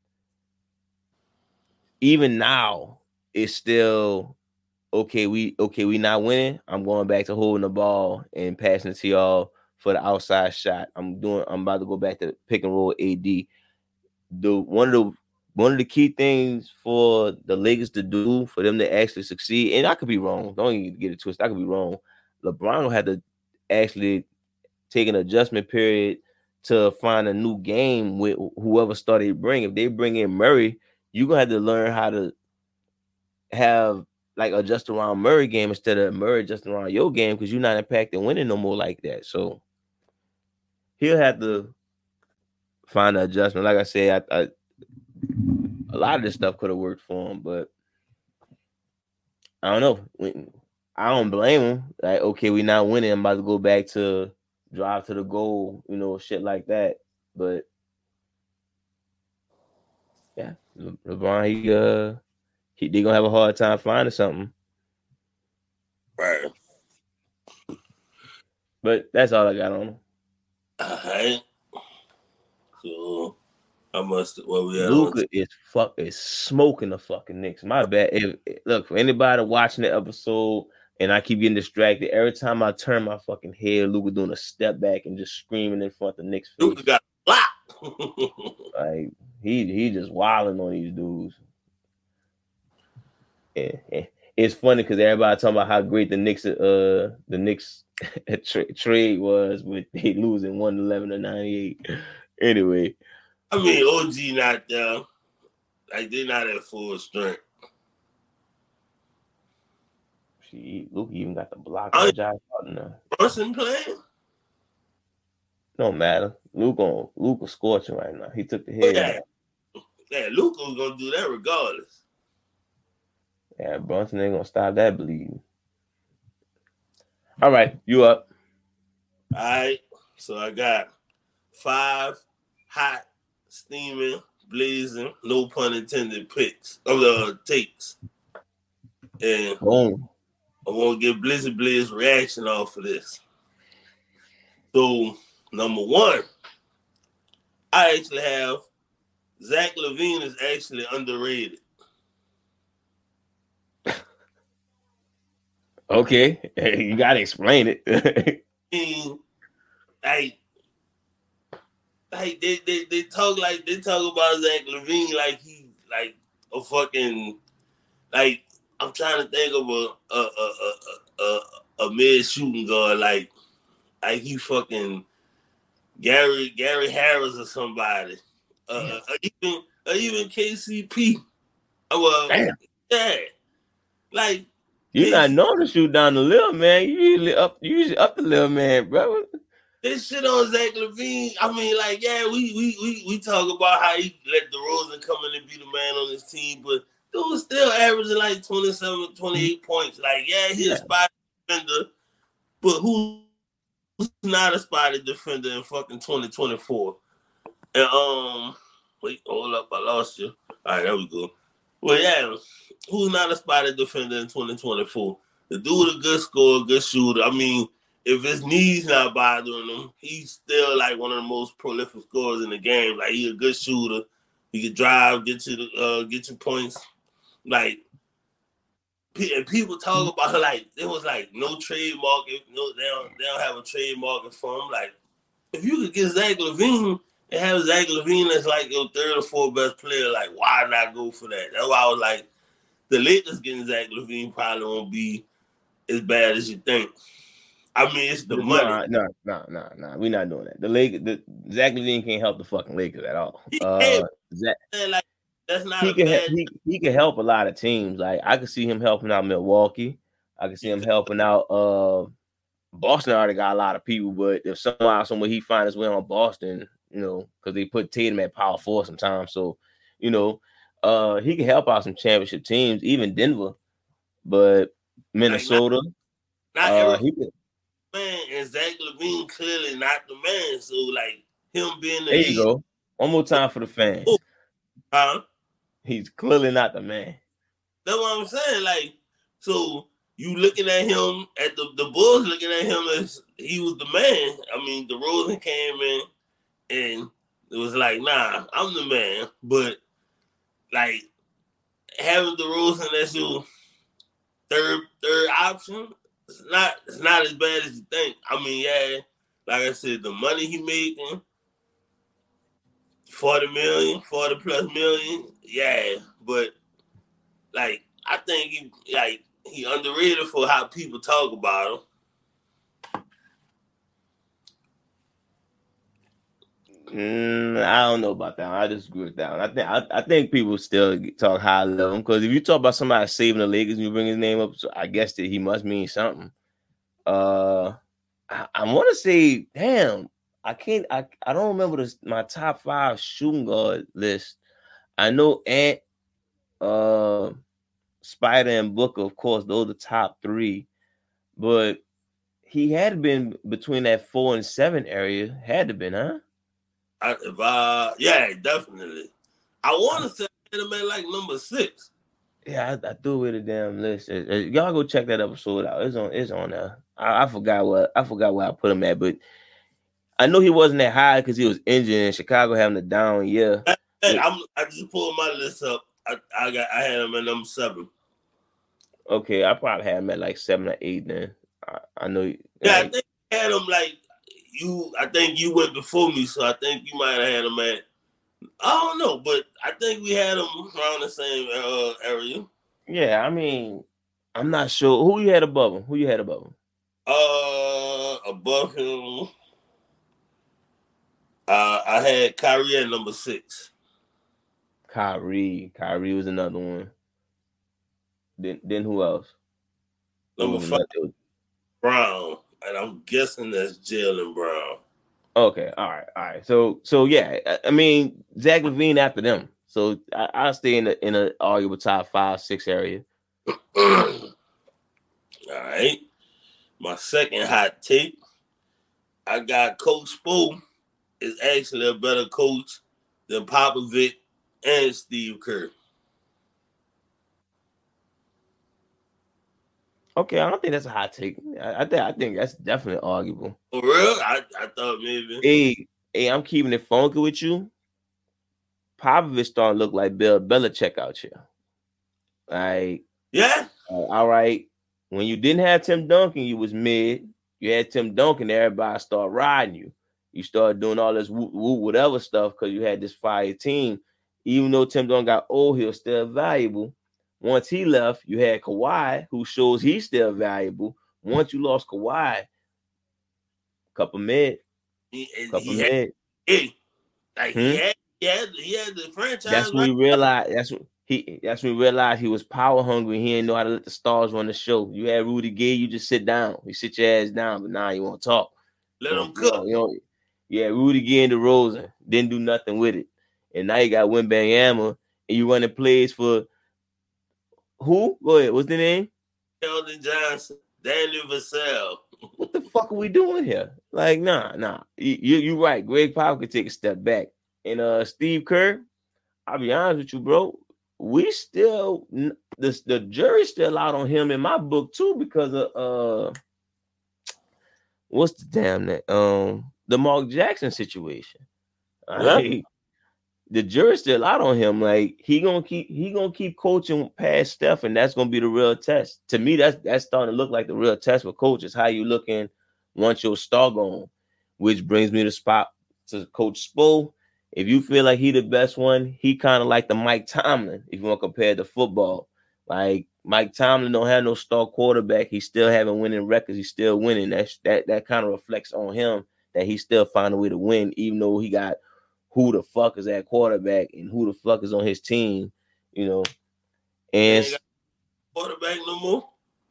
even now, it's still okay. We not winning. I'm going back to holding the ball and passing it to y'all for the outside shot. I'm about to go back to pick and roll AD. One of the key things for the Lakers to do for them to actually succeed, and I could be wrong. Don't even get it twisted. I could be wrong. LeBron had to actually take an adjustment period to find a new game with whoever started bring. If they bring in Murray, you're gonna have to learn how to have like adjust around Murray game instead of Murray adjusting around your game because you're not impacting winning no more like that. So he'll have to find an adjustment. Like I said, I a lot of this stuff could have worked for him, but I don't know. I don't blame him. Like, okay, we not winning. I'm about to go back to drive to the goal, shit like that. But yeah, LeBron, they gonna have a hard time finding something. Right. But that's all I got on him. All right. So Luka is smoking the fucking Knicks. My bad. Look, for anybody watching the episode and I keep getting distracted, every time I turn my fucking head, Luka doing a step back and just screaming in front of the Knicks' face. Luka got blocked. Like he just wilding on these dudes. Yeah. It's funny because everybody talking about how great the Knicks trade was with they losing 111 to 98. Anyway. I mean, OG not there. Like they're not at full strength. Luka even got the block on Josh Harden. Brunson playing? Don't matter. Luka scorching right now. He took the head. Yeah, Luka was gonna do that regardless. Yeah, Brunson ain't gonna stop that bleeding. All right, you up. All right. So I got 5 hot, steaming, blazing, no pun intended picks of the takes. And boom. I want to get Blizzy Blaze reaction off of this. So, number 1, I actually have Zach LaVine is actually underrated. Okay, you gotta explain it. I mean, like they talk about Zach LaVine like he like a fucking like I'm trying to think of a mid shooting guard like he fucking Gary Harris or somebody. Even KCP. Well, Damn. yeah, like You're not known to shoot down the little man. You usually up the little man, bro. This shit on Zach LaVine. I mean, like, yeah, we talk about how he let DeRozan come in and be the man on his team, but dude was still averaging like 27, 28 points. Like, yeah, he's a spotted defender, but who's not a spotted defender in fucking 2024? And wait, hold up, I lost you. All right, there we go. Well, yeah, who's not a spotted defender in 2024? The dude a good scorer, good shooter. I mean, if his knees not bothering him, he's still like one of the most prolific scorers in the game. Like he's a good shooter. He can drive, get you points. Like, and people talk about like it was like no trade market. No, they don't have a trade market for him. Like, if you could get Zach LaVine and have Zach LaVine as like your third or fourth best player, like why not go for that? That's why I was like, the Lakers getting Zach LaVine probably won't be as bad as you think. I mean, it's the money. No. We're not doing that. The Zach LaVine can't help the fucking Lakers at all. Like, that's not he can help a lot of teams. Like I could see him helping out Milwaukee. I could see him helping out Boston. Already got a lot of people, but if somewhere he finds his way on Boston, because they put Tatum at power forward sometimes. So, he can help out some championship teams, even Denver, but Minnesota. He could. Man, and Zach LaVine clearly not the man. So like him being the there you go. One more time for the fans. He's clearly not the man. That's what I'm saying. Like, so you looking at him at the Bulls looking at him as he was the man. I mean, DeRozan came in and it was like, nah, I'm the man. But like having DeRozan as your third option. It's not as bad as you think. I mean, yeah, like I said, the money he making, 40 plus million, yeah. But like, I think he underrated for how people talk about him. I don't know about that. I disagree with that one. I think people still talk high level because if you talk about somebody saving the Lakers and you bring his name up, so I guess that he must mean something. I want to say, damn, I don't remember my top 5 shooting guard list. I know Ant, Spider, and Booker, of course, those are the top 3, but he had been between that 4 and 7 area. Had to been, huh? Yeah, definitely. I want to say him at like number 6. Yeah, I threw away the damn list. Y'all go check that episode out. It's on there. I forgot where I put him at, but I know he wasn't that high because he was injured and Chicago having a down year. I just pulled my list up. I had him at number 7. Okay, I probably had him at like 7 or 8 then. I know. Yeah, I think I had him like you. I think you went before me, so I think you might have had him at. I don't know, but I think we had him around the same area. Yeah, I mean, I'm not sure who you had above him. Above him, I had Kyrie at number 6. Kyrie was another one. Then who else? Number 5, Brown, and I'm guessing that's Jaylen Brown. Okay, all right. So yeah, I mean Zach LaVine after them. So I'll stay in a arguable top 5, 6 area. All right. My second hot take, I got Coach Spo is actually a better coach than Popovich and Steve Kerr. Okay, I don't think that's a hot take. I think that's definitely arguable. For real? I thought maybe. Hey, I'm keeping it funky with you. Popovich starting to look like Bill Belichick out here. Like, yeah. All right. When you didn't have Tim Duncan, you was mid. You had Tim Duncan, everybody started riding you. You started doing all this whatever stuff because you had this fire team. Even though Tim Duncan got old, he was still valuable. Once he left, you had Kawhi, who shows he's still valuable. Once you lost Kawhi, couple mid. He had the franchise. That's when we realized. That's when we realized he was power hungry. He didn't know how to let the stars run the show. You had Rudy Gay, you just sit down. You sit your ass down, but now you won't talk. Let him cook. Yeah, Rudy Gay and DeRozan didn't do nothing with it, and now you got Wembanyama, and you running plays for who? Go ahead. What's the name? Keldon Johnson, Daniel Vassell. What the fuck are we doing here? Like, nah. You right. Greg Pop could take a step back, and Steve Kerr. I'll be honest with you, bro. We still the jury's still out on him in my book too because of what's the damn that the Mark Jackson situation. Like, the jury's still out on him. Like he gonna keep coaching past Steph, and that's gonna be the real test. To me, that's starting to look like the real test for coaches. How you looking once your star gone, which brings me to Coach Spo. If you feel like he the best one, he kind of like the Mike Tomlin. If you want to compare to football, like Mike Tomlin don't have no star quarterback. He's still having winning records. He's still winning. That kind of reflects on him that he still find a way to win, even though he got who the fuck is at quarterback and who the fuck is on his team, And quarterback no more.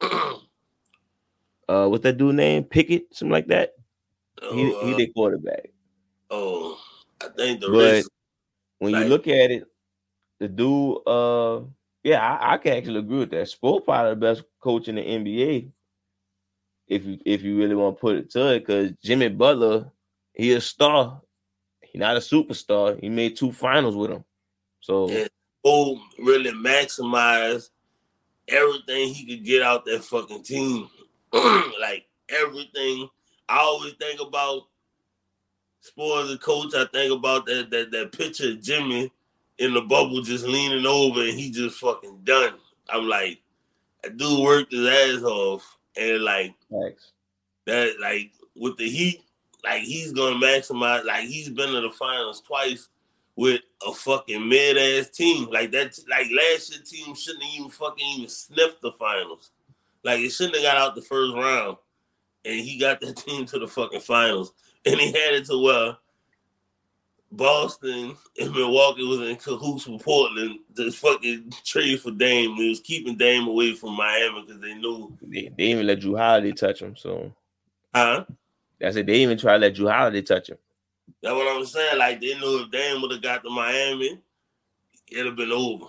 What's that dude name? Pickett, something like that. He did quarterback. Oh. I think when you look at it, the dude, I can actually agree with that. Spo probably the best coach in the NBA. If you really want to put it to it, because Jimmy Butler, he a star. He not a superstar. He made 2 finals with him. So Spo really maximized everything he could get out that fucking team. Like everything. I always think about Spo as a coach. I think about that picture of Jimmy in the bubble just leaning over and he just fucking done. I'm like, that dude worked his ass off. And like that, like with the Heat, like he's gonna maximize. Like he's been to the finals twice with a fucking mid-ass team. Like that, like last year's team shouldn't even sniff the finals. Like it shouldn't have got out the first round. And he got that team to the fucking finals. And he had it to where Boston and Milwaukee was in cahoots with Portland to fucking trade for Dame. He was keeping Dame away from Miami because they knew they didn't even let Jrue Holiday touch him. So, that's it. They even try to let Jrue Holiday touch him. That's what I'm saying. Like they knew if Dame would have got to Miami, it'd have been over.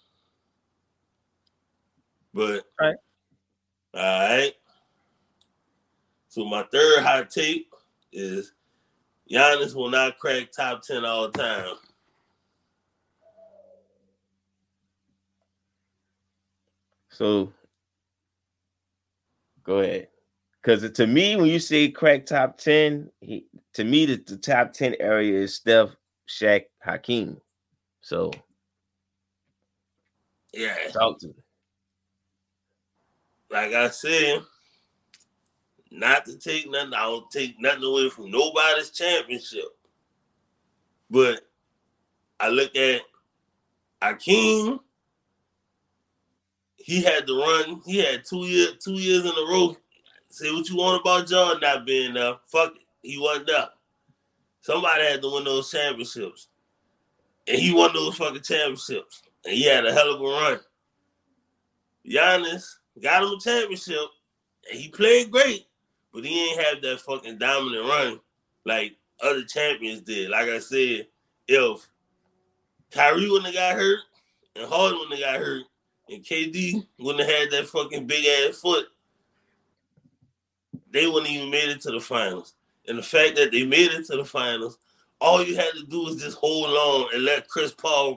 But all right. So my third hot take is Giannis will not crack top 10 all time. So go ahead. Because to me, when you say crack top 10, to me, the top 10 area is Steph, Shaq, Hakeem. So yeah. Talk to me. Like I said, not to take nothing. I don't take nothing away from nobody's championship. But I look at Hakeem. He had to run. He had 2 years in a row. Say what you want about John not being there. Fuck it. He wasn't there. Somebody had to win those championships. And he won those fucking championships. And he had a hell of a run. Giannis got him a championship. And he played great. But he ain't have that fucking dominant run like other champions did. Like I said, if Kyrie wouldn't have got hurt and Harden wouldn't have got hurt and KD wouldn't have had that fucking big-ass foot, they wouldn't even made it to the finals. And the fact that they made it to the finals, all you had to do was just hold on and let the Chris Paul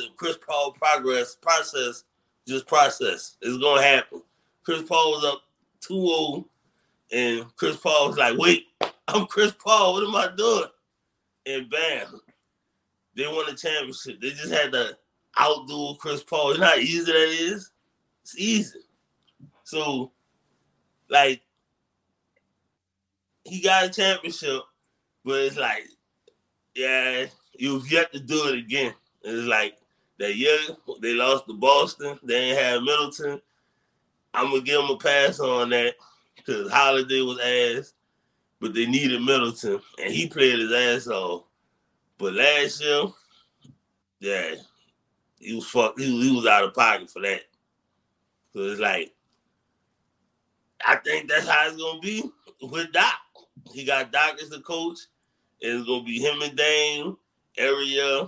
process. It's going to happen. Chris Paul was up 2-0. And Chris Paul was like, wait, I'm Chris Paul. What am I doing? And bam, they won the championship. They just had to outdo Chris Paul. You know how easy that is? It's easy. So like he got a championship, but it's like, yeah, you've yet to do it again. It's like that year they lost to Boston, they ain't have Middleton. I'm gonna give him a pass on that because Holiday was ass, but they needed Middleton and he played his ass off. But last year, yeah, he was fucked. He was out of pocket for that. So it's like, I think that's how it's gonna be with Doc. He got Doc as the coach, and it's gonna be him and Dame every year.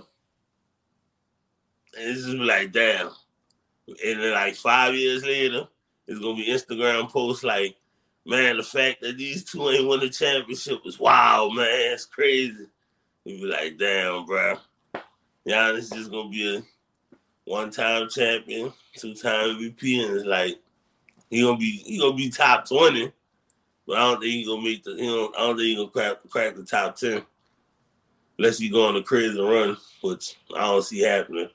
And it's just like, damn. And then like 5 years later, it's gonna be Instagram posts like, man, the fact that these two ain't won the championship is wild, man. It's crazy. You be like, damn, bro. Giannis just gonna be a one-time champion, two-time MVP, and it's like he gonna be top 20, but I don't think he gonna make the. I don't think he gonna crack the top 10 unless he go on a crazy run, which I don't see happening.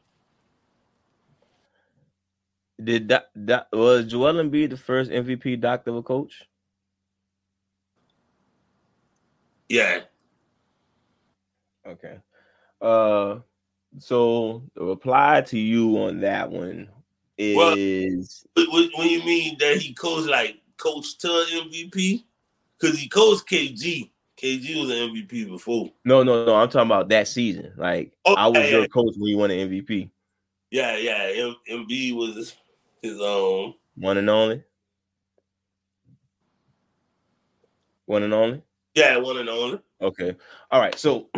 Was Joel Embiid the first MVP doctor of a coach? Yeah. Okay. So the reply to you on that one is when you mean that he coached to MVP? Because he coached KG. KG was an MVP before. No. I'm talking about that season. Like, I was your coach when you won an MVP. Yeah. Embiid was his one and only. One and only. Yeah, one and only. Okay. All right. So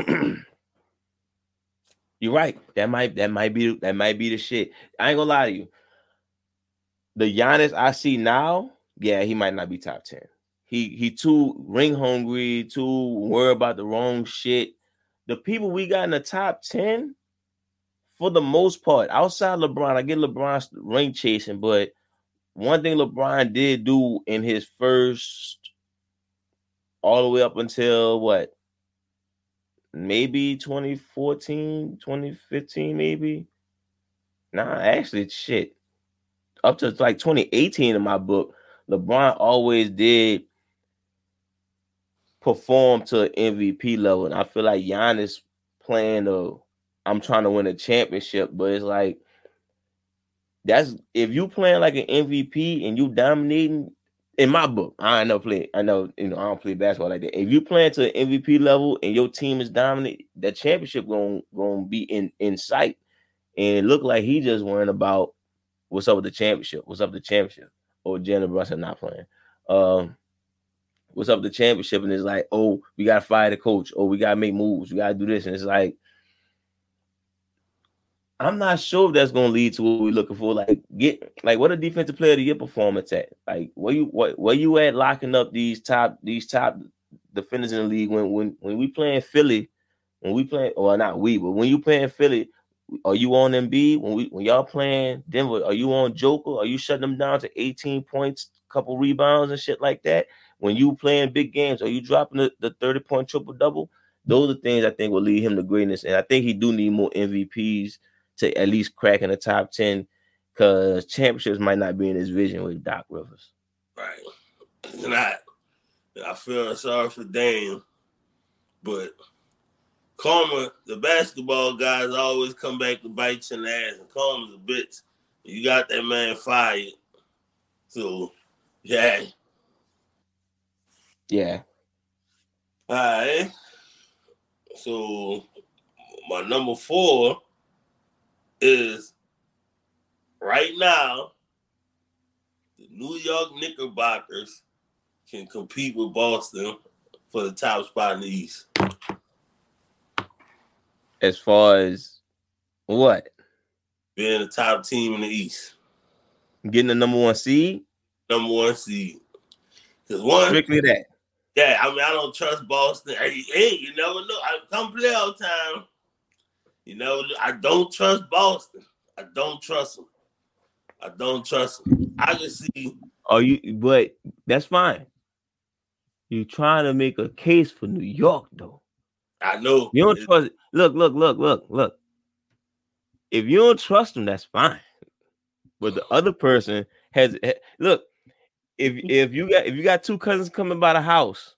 you're right. That might be the shit. I ain't gonna lie to you. The Giannis I see now, yeah, he might not be top 10. He too ring hungry, too worried about the wrong shit. The people we got in the top 10, for the most part, outside LeBron, I get LeBron's ring chasing, but one thing LeBron did do in his first, all the way up until what? Maybe 2014, 2015, maybe. Nah, actually, shit. Up to like 2018 in my book, LeBron always did perform to an MVP level. And I feel like Giannis I'm trying to win a championship, but it's like, that's if you playing like an MVP and you dominating, in my book, I don't play basketball like that. If you playing to an MVP level and your team is dominant, that championship gonna be in sight. And it looked like he just worrying about what's up with the championship. What's up with the championship? Or Jalen Brunson not playing. What's up with the championship? And it's like, oh, we gotta fire the coach. Oh, we gotta make moves. We gotta do this. And it's like, I'm not sure if that's gonna lead to what we're looking for. What a defensive player of the year performance at? Like, where you at locking up these top defenders in the league when we playing Philly, when you playing Philly, are you on Embiid? When y'all playing Denver, are you on Joker? Are you shutting them down to 18 points, couple rebounds and shit like that? When you playing big games, are you dropping the 30-point triple-double? Those are things I think will lead him to greatness. And I think he do need more MVPs to at least crack in the top 10, because championships might not be in his vision with Doc Rivers. Right. And I feel sorry for Dame, but karma, the basketball guys always come back to bite you in the ass, and karma's a bitch. You got that man fired. So, yeah. Yeah. All right. So, my number 4 is right now, the New York Knickerbockers can compete with Boston for the top spot in the East. As far as what? Being the top team in the East. Getting the number 1 seed? Number 1 seed. Strictly that. Yeah, I mean, I don't trust Boston. Hey, you never know. Come playoff time. You know, I don't trust Boston. I don't trust them. I can see. But that's fine. You're trying to make a case for New York, though. I know. You don't trust. Look. If you don't trust them, that's fine. But the other person has. Look, if you got two cousins coming by the house,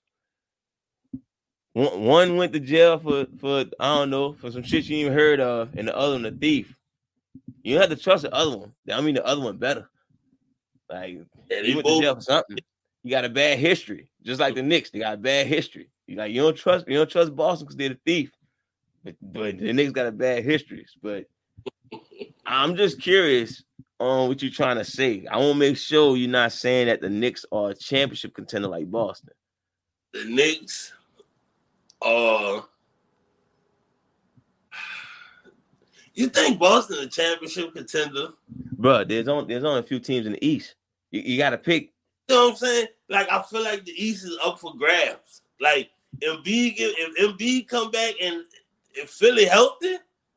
one went to jail for I don't know, for some shit you even heard of, and the other one a thief. You don't have to trust the other one. I mean, the other one better. Like he went to jail for something. You got a bad history, just like the Knicks. They got a bad history. You don't trust Boston because they're the thief. But the Knicks got a bad history. But I'm just curious on what you're trying to say. I want to make sure you're not saying that the Knicks are a championship contender like Boston. The Knicks are. You think Boston a championship contender? Bro, there's only a few teams in the East. You got to pick. You know what I'm saying? Like, I feel like the East is up for grabs. Like, if Embiid come back and if Philly healthy,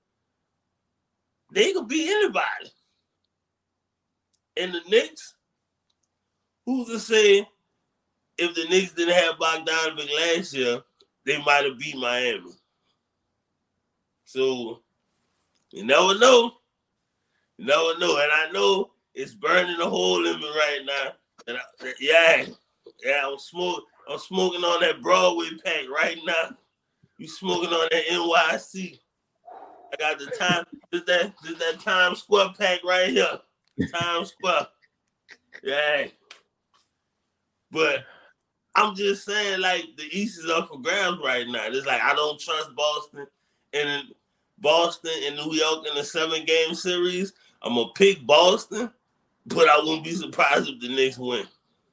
they could beat anybody. And the Knicks, who's to say if the Knicks didn't have Bogdanovic last year, they might have beat Miami. So, you never know. You never know. And I know it's burning a hole in me right now. And I'm smoking on that Broadway pack right now. You smoking on that NYC. I got the time. This that Times Square pack right here. Times Square. Yeah. But I'm just saying, like, the East is up for grabs right now. It's like I don't trust Boston and New York in a 7-game series. I'm gonna pick Boston, but I wouldn't be surprised if the Knicks win.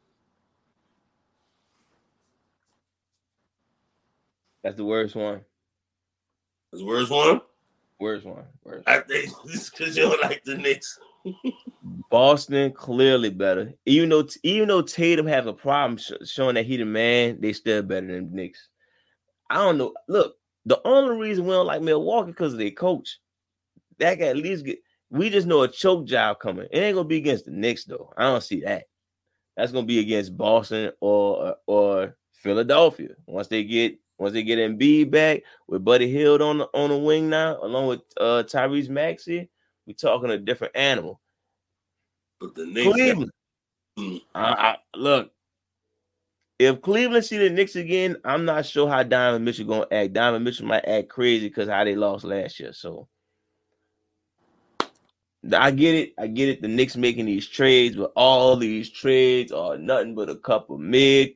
That's the worst one. That's the worst one? Worst one. I think it's because you don't like the Knicks. Boston clearly better. Even though Tatum have a problem showing that he the man, they still better than the Knicks. I don't know. Look, the only reason we don't like Milwaukee because of their coach. That can at least we just know a choke job coming. It ain't gonna be against the Knicks though. I don't see that. That's gonna be against Boston or Philadelphia. Once they get Embiid back with Buddy Hield on the wing now, along with Tyrese Maxey, we're talking a different animal. But the Knicks, Cleveland. Look, if Cleveland see the Knicks again, I'm not sure how Donovan Mitchell gonna act. Donovan Mitchell might act crazy because how they lost last year. So I get it. The Knicks making these trades, but all these trades are nothing but a cup of mid.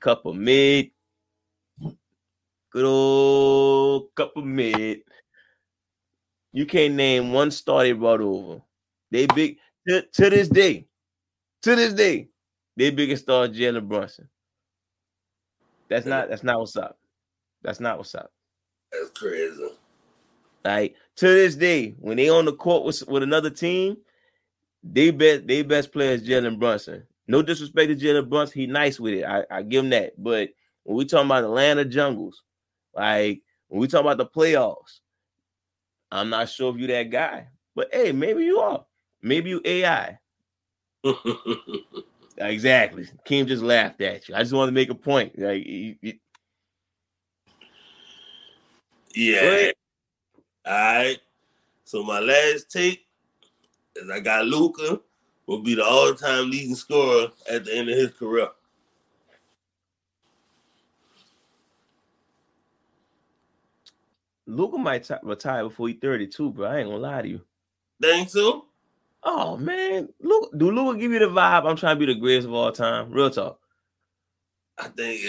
Good old cup of mid. You can't name one star they brought over. They big to this day. Their biggest star is Jalen Brunson. That's not what's up. That's not what's up. That's crazy. Like to this day, when they on the court with another team, they best player is Jalen Brunson. No disrespect to Jalen Brunson, he nice with it. I give him that. But when we talking about Atlanta Jungles, like when we talk about the playoffs, I'm not sure if you that guy. But hey, maybe you are. Maybe you AI. Exactly. Keem just laughed at you. I just wanted to make a point. Like, yeah. All right. So my last take is I got Luka will be the all-time leading scorer at the end of his career. Luka might retire before he's 32, bro. I ain't gonna lie to you. Think so? Oh man, do Luka give you the vibe? I'm trying to be the greatest of all time. Real talk. I think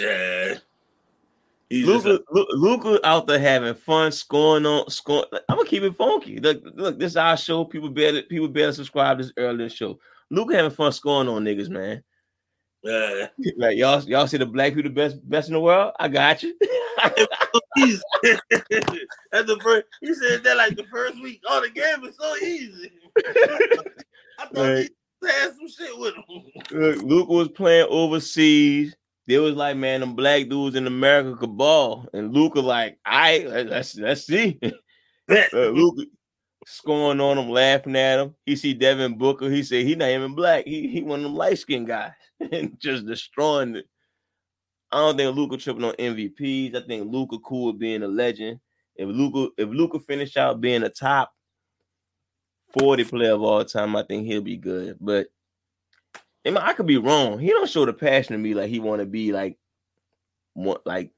Luka out there having fun, scoring. I'm gonna keep it funky. Look, this is our show. People better subscribe this early in the show. Luka having fun scoring on niggas, man. Yeah. Like y'all see the black people best in the world? I got you. Easy. That's the first. He said that like the first week. Oh, the game is so easy. I thought he had some shit with him. Look, Luka was playing overseas. They was like, man, them black dudes in America could ball, and Luka like, let's see. Luka scoring on him, laughing at him. He see Devin Booker. He said he not even black. He one of them light skinned guys, and just destroying it. I don't think Luka tripping on MVPs. I think Luka cool with being a legend. If Luka finish out being a top 40 player of all time, I think he'll be good. But I could be wrong. He don't show the passion to me like he want to be like, like,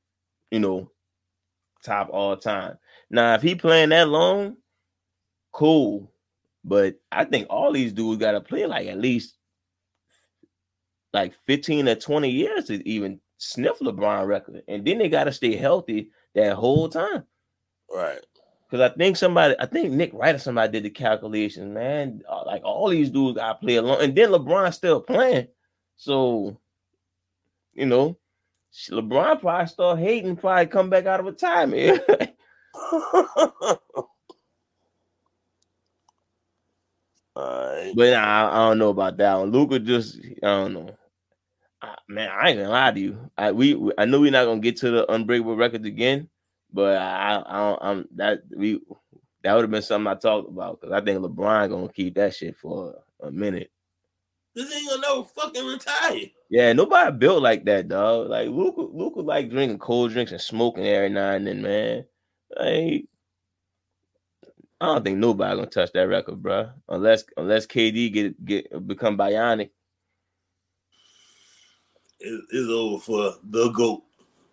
top all time. Now, if he playing that long, cool. But I think all these dudes got to play like at least like 15 or 20 years to even sniff LeBron record. And then they got to stay healthy that whole time. Right. Because I think Nick Wright or somebody did the calculations, man. Like all these dudes got to play along. And then LeBron's still playing. So, LeBron probably start hating, probably come back out of retirement. But I don't know about that one. Luka just, I don't know. Man, I ain't gonna lie to you. I know we're not gonna get to the unbreakable records again, but that would have been something I talked about because I think LeBron gonna keep that shit for a minute. This ain't gonna never fucking retire. Yeah, nobody built like that, dog. Like Luka like drinking cold drinks and smoking every now and then, man. Like, I don't think nobody gonna touch that record, bro. Unless KD become bionic. It's over for the GOAT.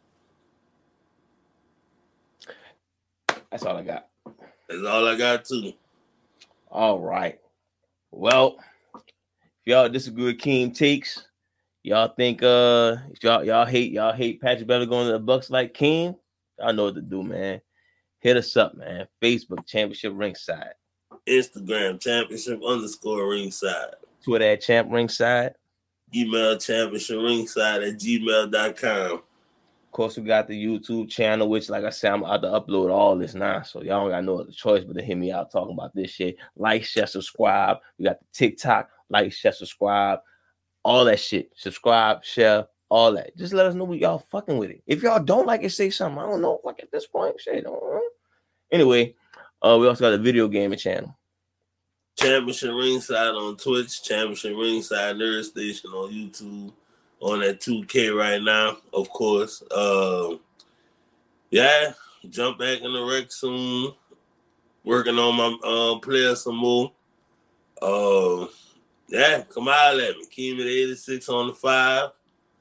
That's all I got. That's all I got too. All right. Well, if y'all disagree with Keem takes, y'all think if y'all hate Patrick Beverley going to the Bucks like Keem, y'all know what to do, man. Hit us up, man. Facebook Championship Ringside. Instagram Championship_Ringside. Twitter at Champ Ringside. Email championshipringside@gmail.com. Of course, we got the YouTube channel, which, like I said, I'm about to upload all this now. So y'all don't got no other choice but to hit me out talking about this shit. Like, share, subscribe. We got the TikTok. Like, share, subscribe. All that shit. Subscribe, share, all that. Just let us know what y'all fucking with it. If y'all don't like it, say something. I don't know. Like at this point, shit. Anyway, we also got a video gaming channel. Championship Ringside on Twitch, Championship Ringside Nerd Station on YouTube, on that 2K right now, of course. Yeah, jump back in the rec soon. Working on my player some more. Yeah, come out at me. Keem at 86 on the 5.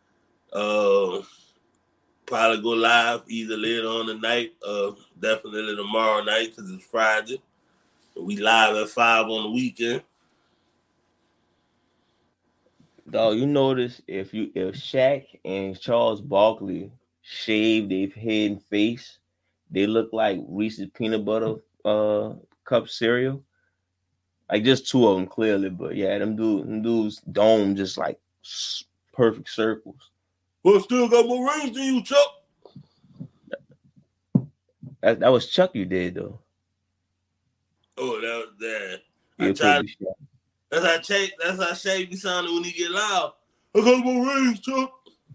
Probably go live either later on tonight, definitely tomorrow night because it's Friday. We live at 5 on the weekend. Dog, you notice if Shaq and Charles Barkley shave their head and face, they look like Reese's peanut butter cup cereal. Like just two of them clearly, but yeah, them dudes dome just like perfect circles. Well, still got more rings than you, Chuck. That was Chuck you did though. Oh, that was that. Yeah, that's how Shaq be sounding when he get loud. I got more rings, Chuck.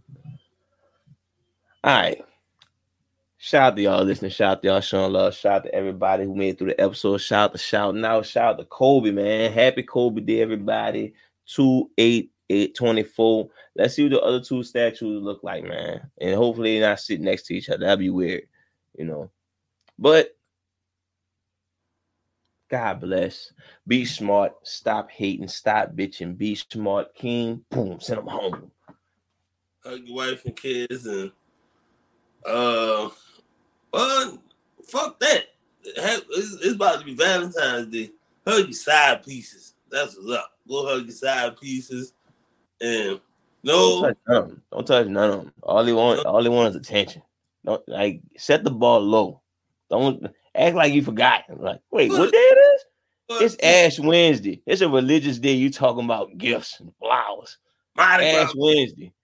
All right. Shout out to y'all listening. Shout out to y'all showing love. Shout out to everybody who made it through the episode. Shout out to shouting out. Shout out to Kobe, man. Happy Kobe Day, everybody. 2/8/24. Let's see what the other two statues look like, man. And hopefully they're not sitting next to each other. That'd be weird, But God bless. Be smart. Stop hating. Stop bitching. Be smart. King. Boom. Send them home. Hug your wife and kids and fuck that. It's about to be Valentine's Day. Hug your side pieces. That's what's up. Go hug your side pieces. And don't touch none of them. All they want is attention. Don't set the ball low. Don't act like you forgot. Like, wait, what day it is? It's Ash Wednesday. It's a religious day. You talking about gifts and flowers. Ash Wednesday.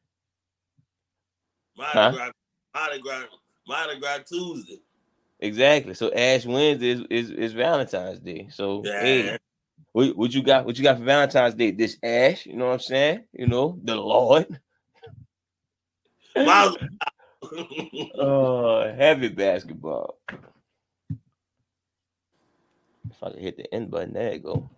Mardi Gras Tuesday. Exactly. So Ash Wednesday is Valentine's Day. So hey, what you got? What you got for Valentine's Day? This Ash, you know what I'm saying? The Lord. Oh, heavy basketball. If I could hit the end button, there you go.